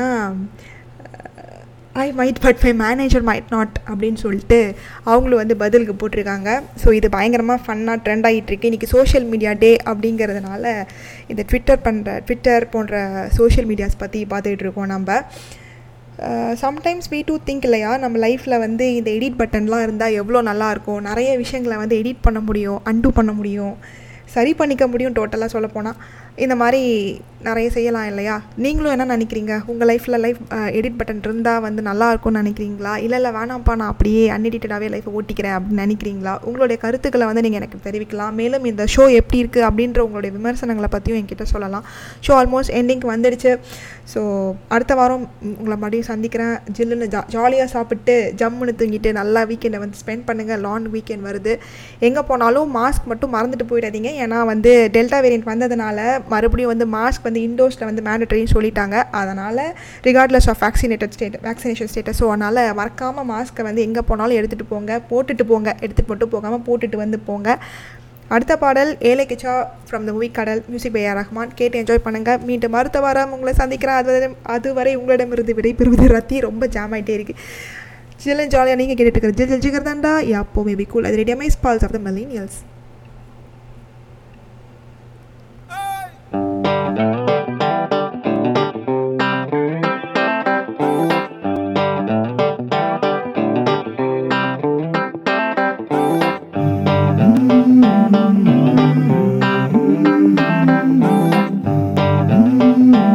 I might but my manager might not அப்படின்னு சொல்லிட்டு அவங்களும் வந்து பதிலுக்கு போட்டிருக்காங்க. ஸோ இது பயங்கரமாக ஃபன்னாக ட்ரெண்ட் ஆகிட்டுருக்கு. இன்றைக்கி சோஷியல் மீடியா டே அப்படிங்கிறதுனால இந்த ட்விட்டர் போன்ற சோஷியல் மீடியாஸ் பற்றி பார்த்துக்கிட்ருக்கோம் நம்ம. சம்டைம்ஸ் we do think இல்லையா, நம்ம லைஃப்பில் வந்து இந்த எடிட் பட்டன்லாம் இருந்தால் எவ்வளோ நல்லாயிருக்கும். நிறைய விஷயங்களை வந்து எடிட் பண்ண முடியும், அன்டூ பண்ண முடியும், சரி பண்ணிக்க முடியும். டோட்டலாக சொல்லப்போனால் இந்த மாதிரி நிறைய செய்யலாம் இல்லையா. நீங்களும் என்ன நினைக்கிறீங்க? உங்கள் லைஃப்பில் எடிட் பட்டன் இருந்தால் வந்து நல்லா இருக்கும்னு நினைக்கிறீங்களா? இல்லை வேணாம்ப்பா நான் அப்படியே அன்எடிட்டடாகவே லைஃப்பை ஓட்டிக்கிறேன் அப்படின்னு நினைக்கிறீங்களா? உங்களுடைய கருத்துக்களை வந்து நீங்கள் எனக்கு தெரிவிக்கலாம். மேலும் இந்த ஷோ எப்படி இருக்குது அப்படின்ற உங்களுடைய விமர்சனங்களை பற்றியும் என்கிட்ட சொல்லலாம். ஷோ ஆல்மோஸ்ட் எண்டிங்க்கு வந்துடுச்சு. ஸோ அடுத்த வாரம் உங்களை மறுபடியும் சந்திக்கிறேன். ஜில்லுன்னு ஜாலியாக சாப்பிட்டு ஜம்முன்னு தூங்கிட்டு நல்லா வீக்கெண்டை வந்து ஸ்பெண்ட் பண்ணுங்கள். லாங் வீக்கெண்ட் வருது. எங்கே போனாலும் மாஸ்க் மட்டும் மறந்துட்டு போயிடாதீங்க. ஏன்னா வந்து டெல்டா வேரியன்ட் வந்ததுனால மறுபடியும் வந்து மாஸ்க் வந்து இண்டோர்ஸில் வந்து மேண்டட்டரின்னு சொல்லிட்டாங்க. அதனால் regardless of vaccination status. So அதனால் மறக்காமல் மாஸ்க்கை வந்து எங்கே போனாலும் எடுத்துகிட்டு போங்க, போட்டுட்டு போங்க. எடுத்துகிட்டு மட்டும் போகாமல் போட்டுட்டு வந்து போங்க. அடுத்த பாடல் ஏலே கிச்சா from the movie Kadal, music by R Rahman. கேட்டு என்ஜாய் பண்ணுங்கள். மீண்டும் அடுத்த வாரம் உங்களை சந்திக்கிறேன். அதுவரை உங்களிடமிருந்து விடைபெறுவது ரத்தி. ரொம்ப ஜாம் ஆகிட்டே இருக்குது. ஜில்லன் ஜாலியாக நீங்கள் கேட்டுட்டு இருக்கிற ஜில் ஜிகர் தாண்டா யாப்போ மேபி கூல். அது ரேடியோ மைஸ் பால்ஸ் ஆஃப் த மில்லேனியல்ஸ்.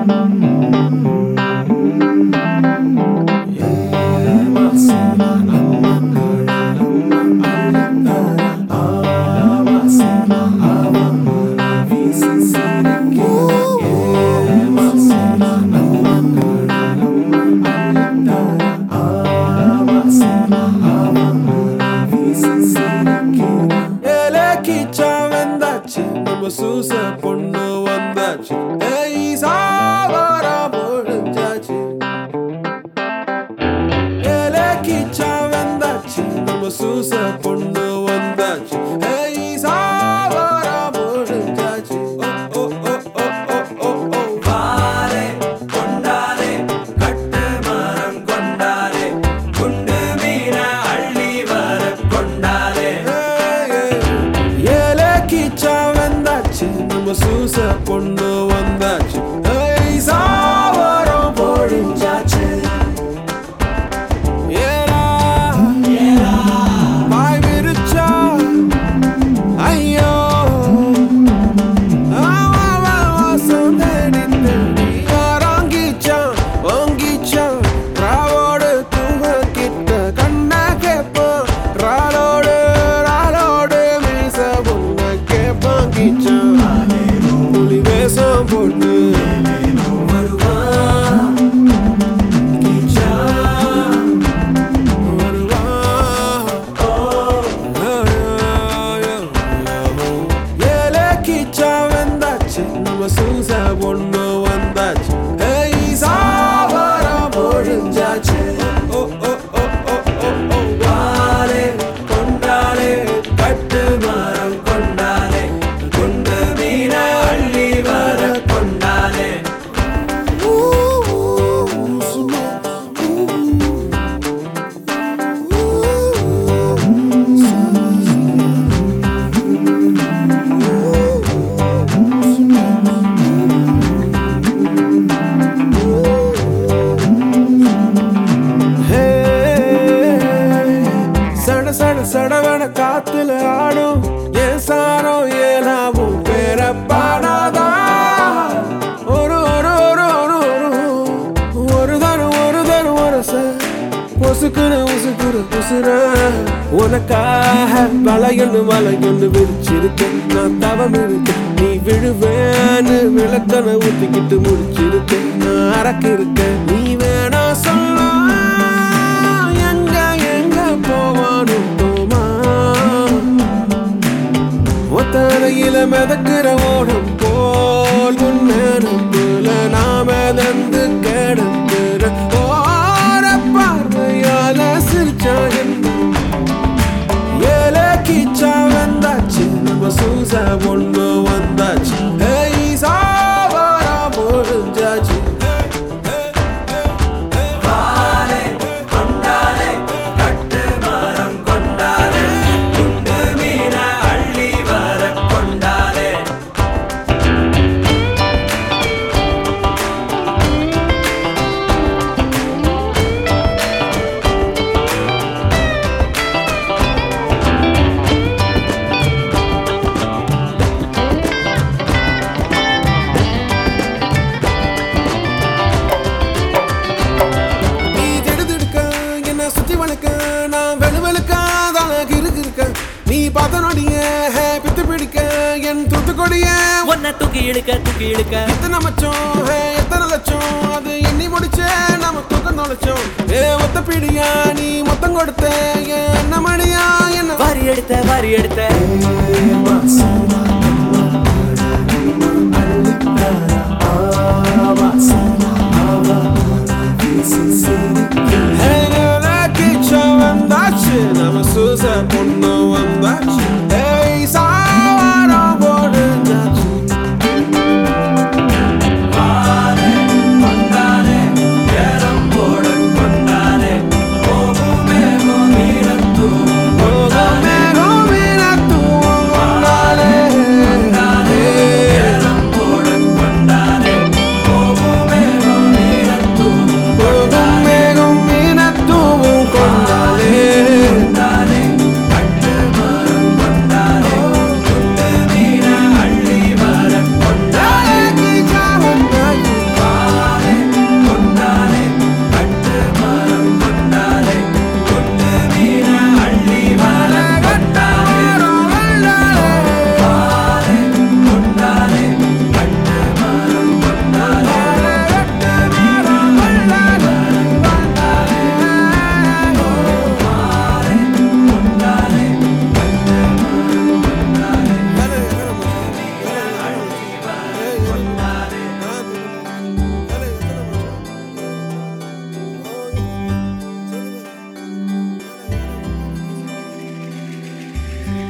உனக்காக வளையொன்னு விரிச்சிருக்கேன் நான் தவம் இருக்கேன் நீ விழுவேன்னு விளக்கனை ஊத்திக்கிட்டு முடிச்சிருக்கேன் நான் அரக்கு இருக்கேன் நீ வேணா சொல்ல எங்க எங்க போவானும் தோமா ஒத்தரையில மிதக்கிற ஓடம் போல் உன்னேனுக்குள்ள நாம தந்து கிடந்துற ஓர பார்வையால சிரிச்சா என்ன கிச்சா வந்தாச்சு நம்ம சூச ஒண்ணு வந்தாச்சு சாவாரா முடிஞ்சாச்சு தூக்கி இழுக்க எத்தனை மச்சம் எத்தனை லட்சம் அது எண்ணி முடிச்சே நம்ம தூக்கம் தொலைச்சோம் ஒத்த பிடியா நீ மொத்தம் கொடுத்த என்ன மணியா என்ன வாரி எடுத்த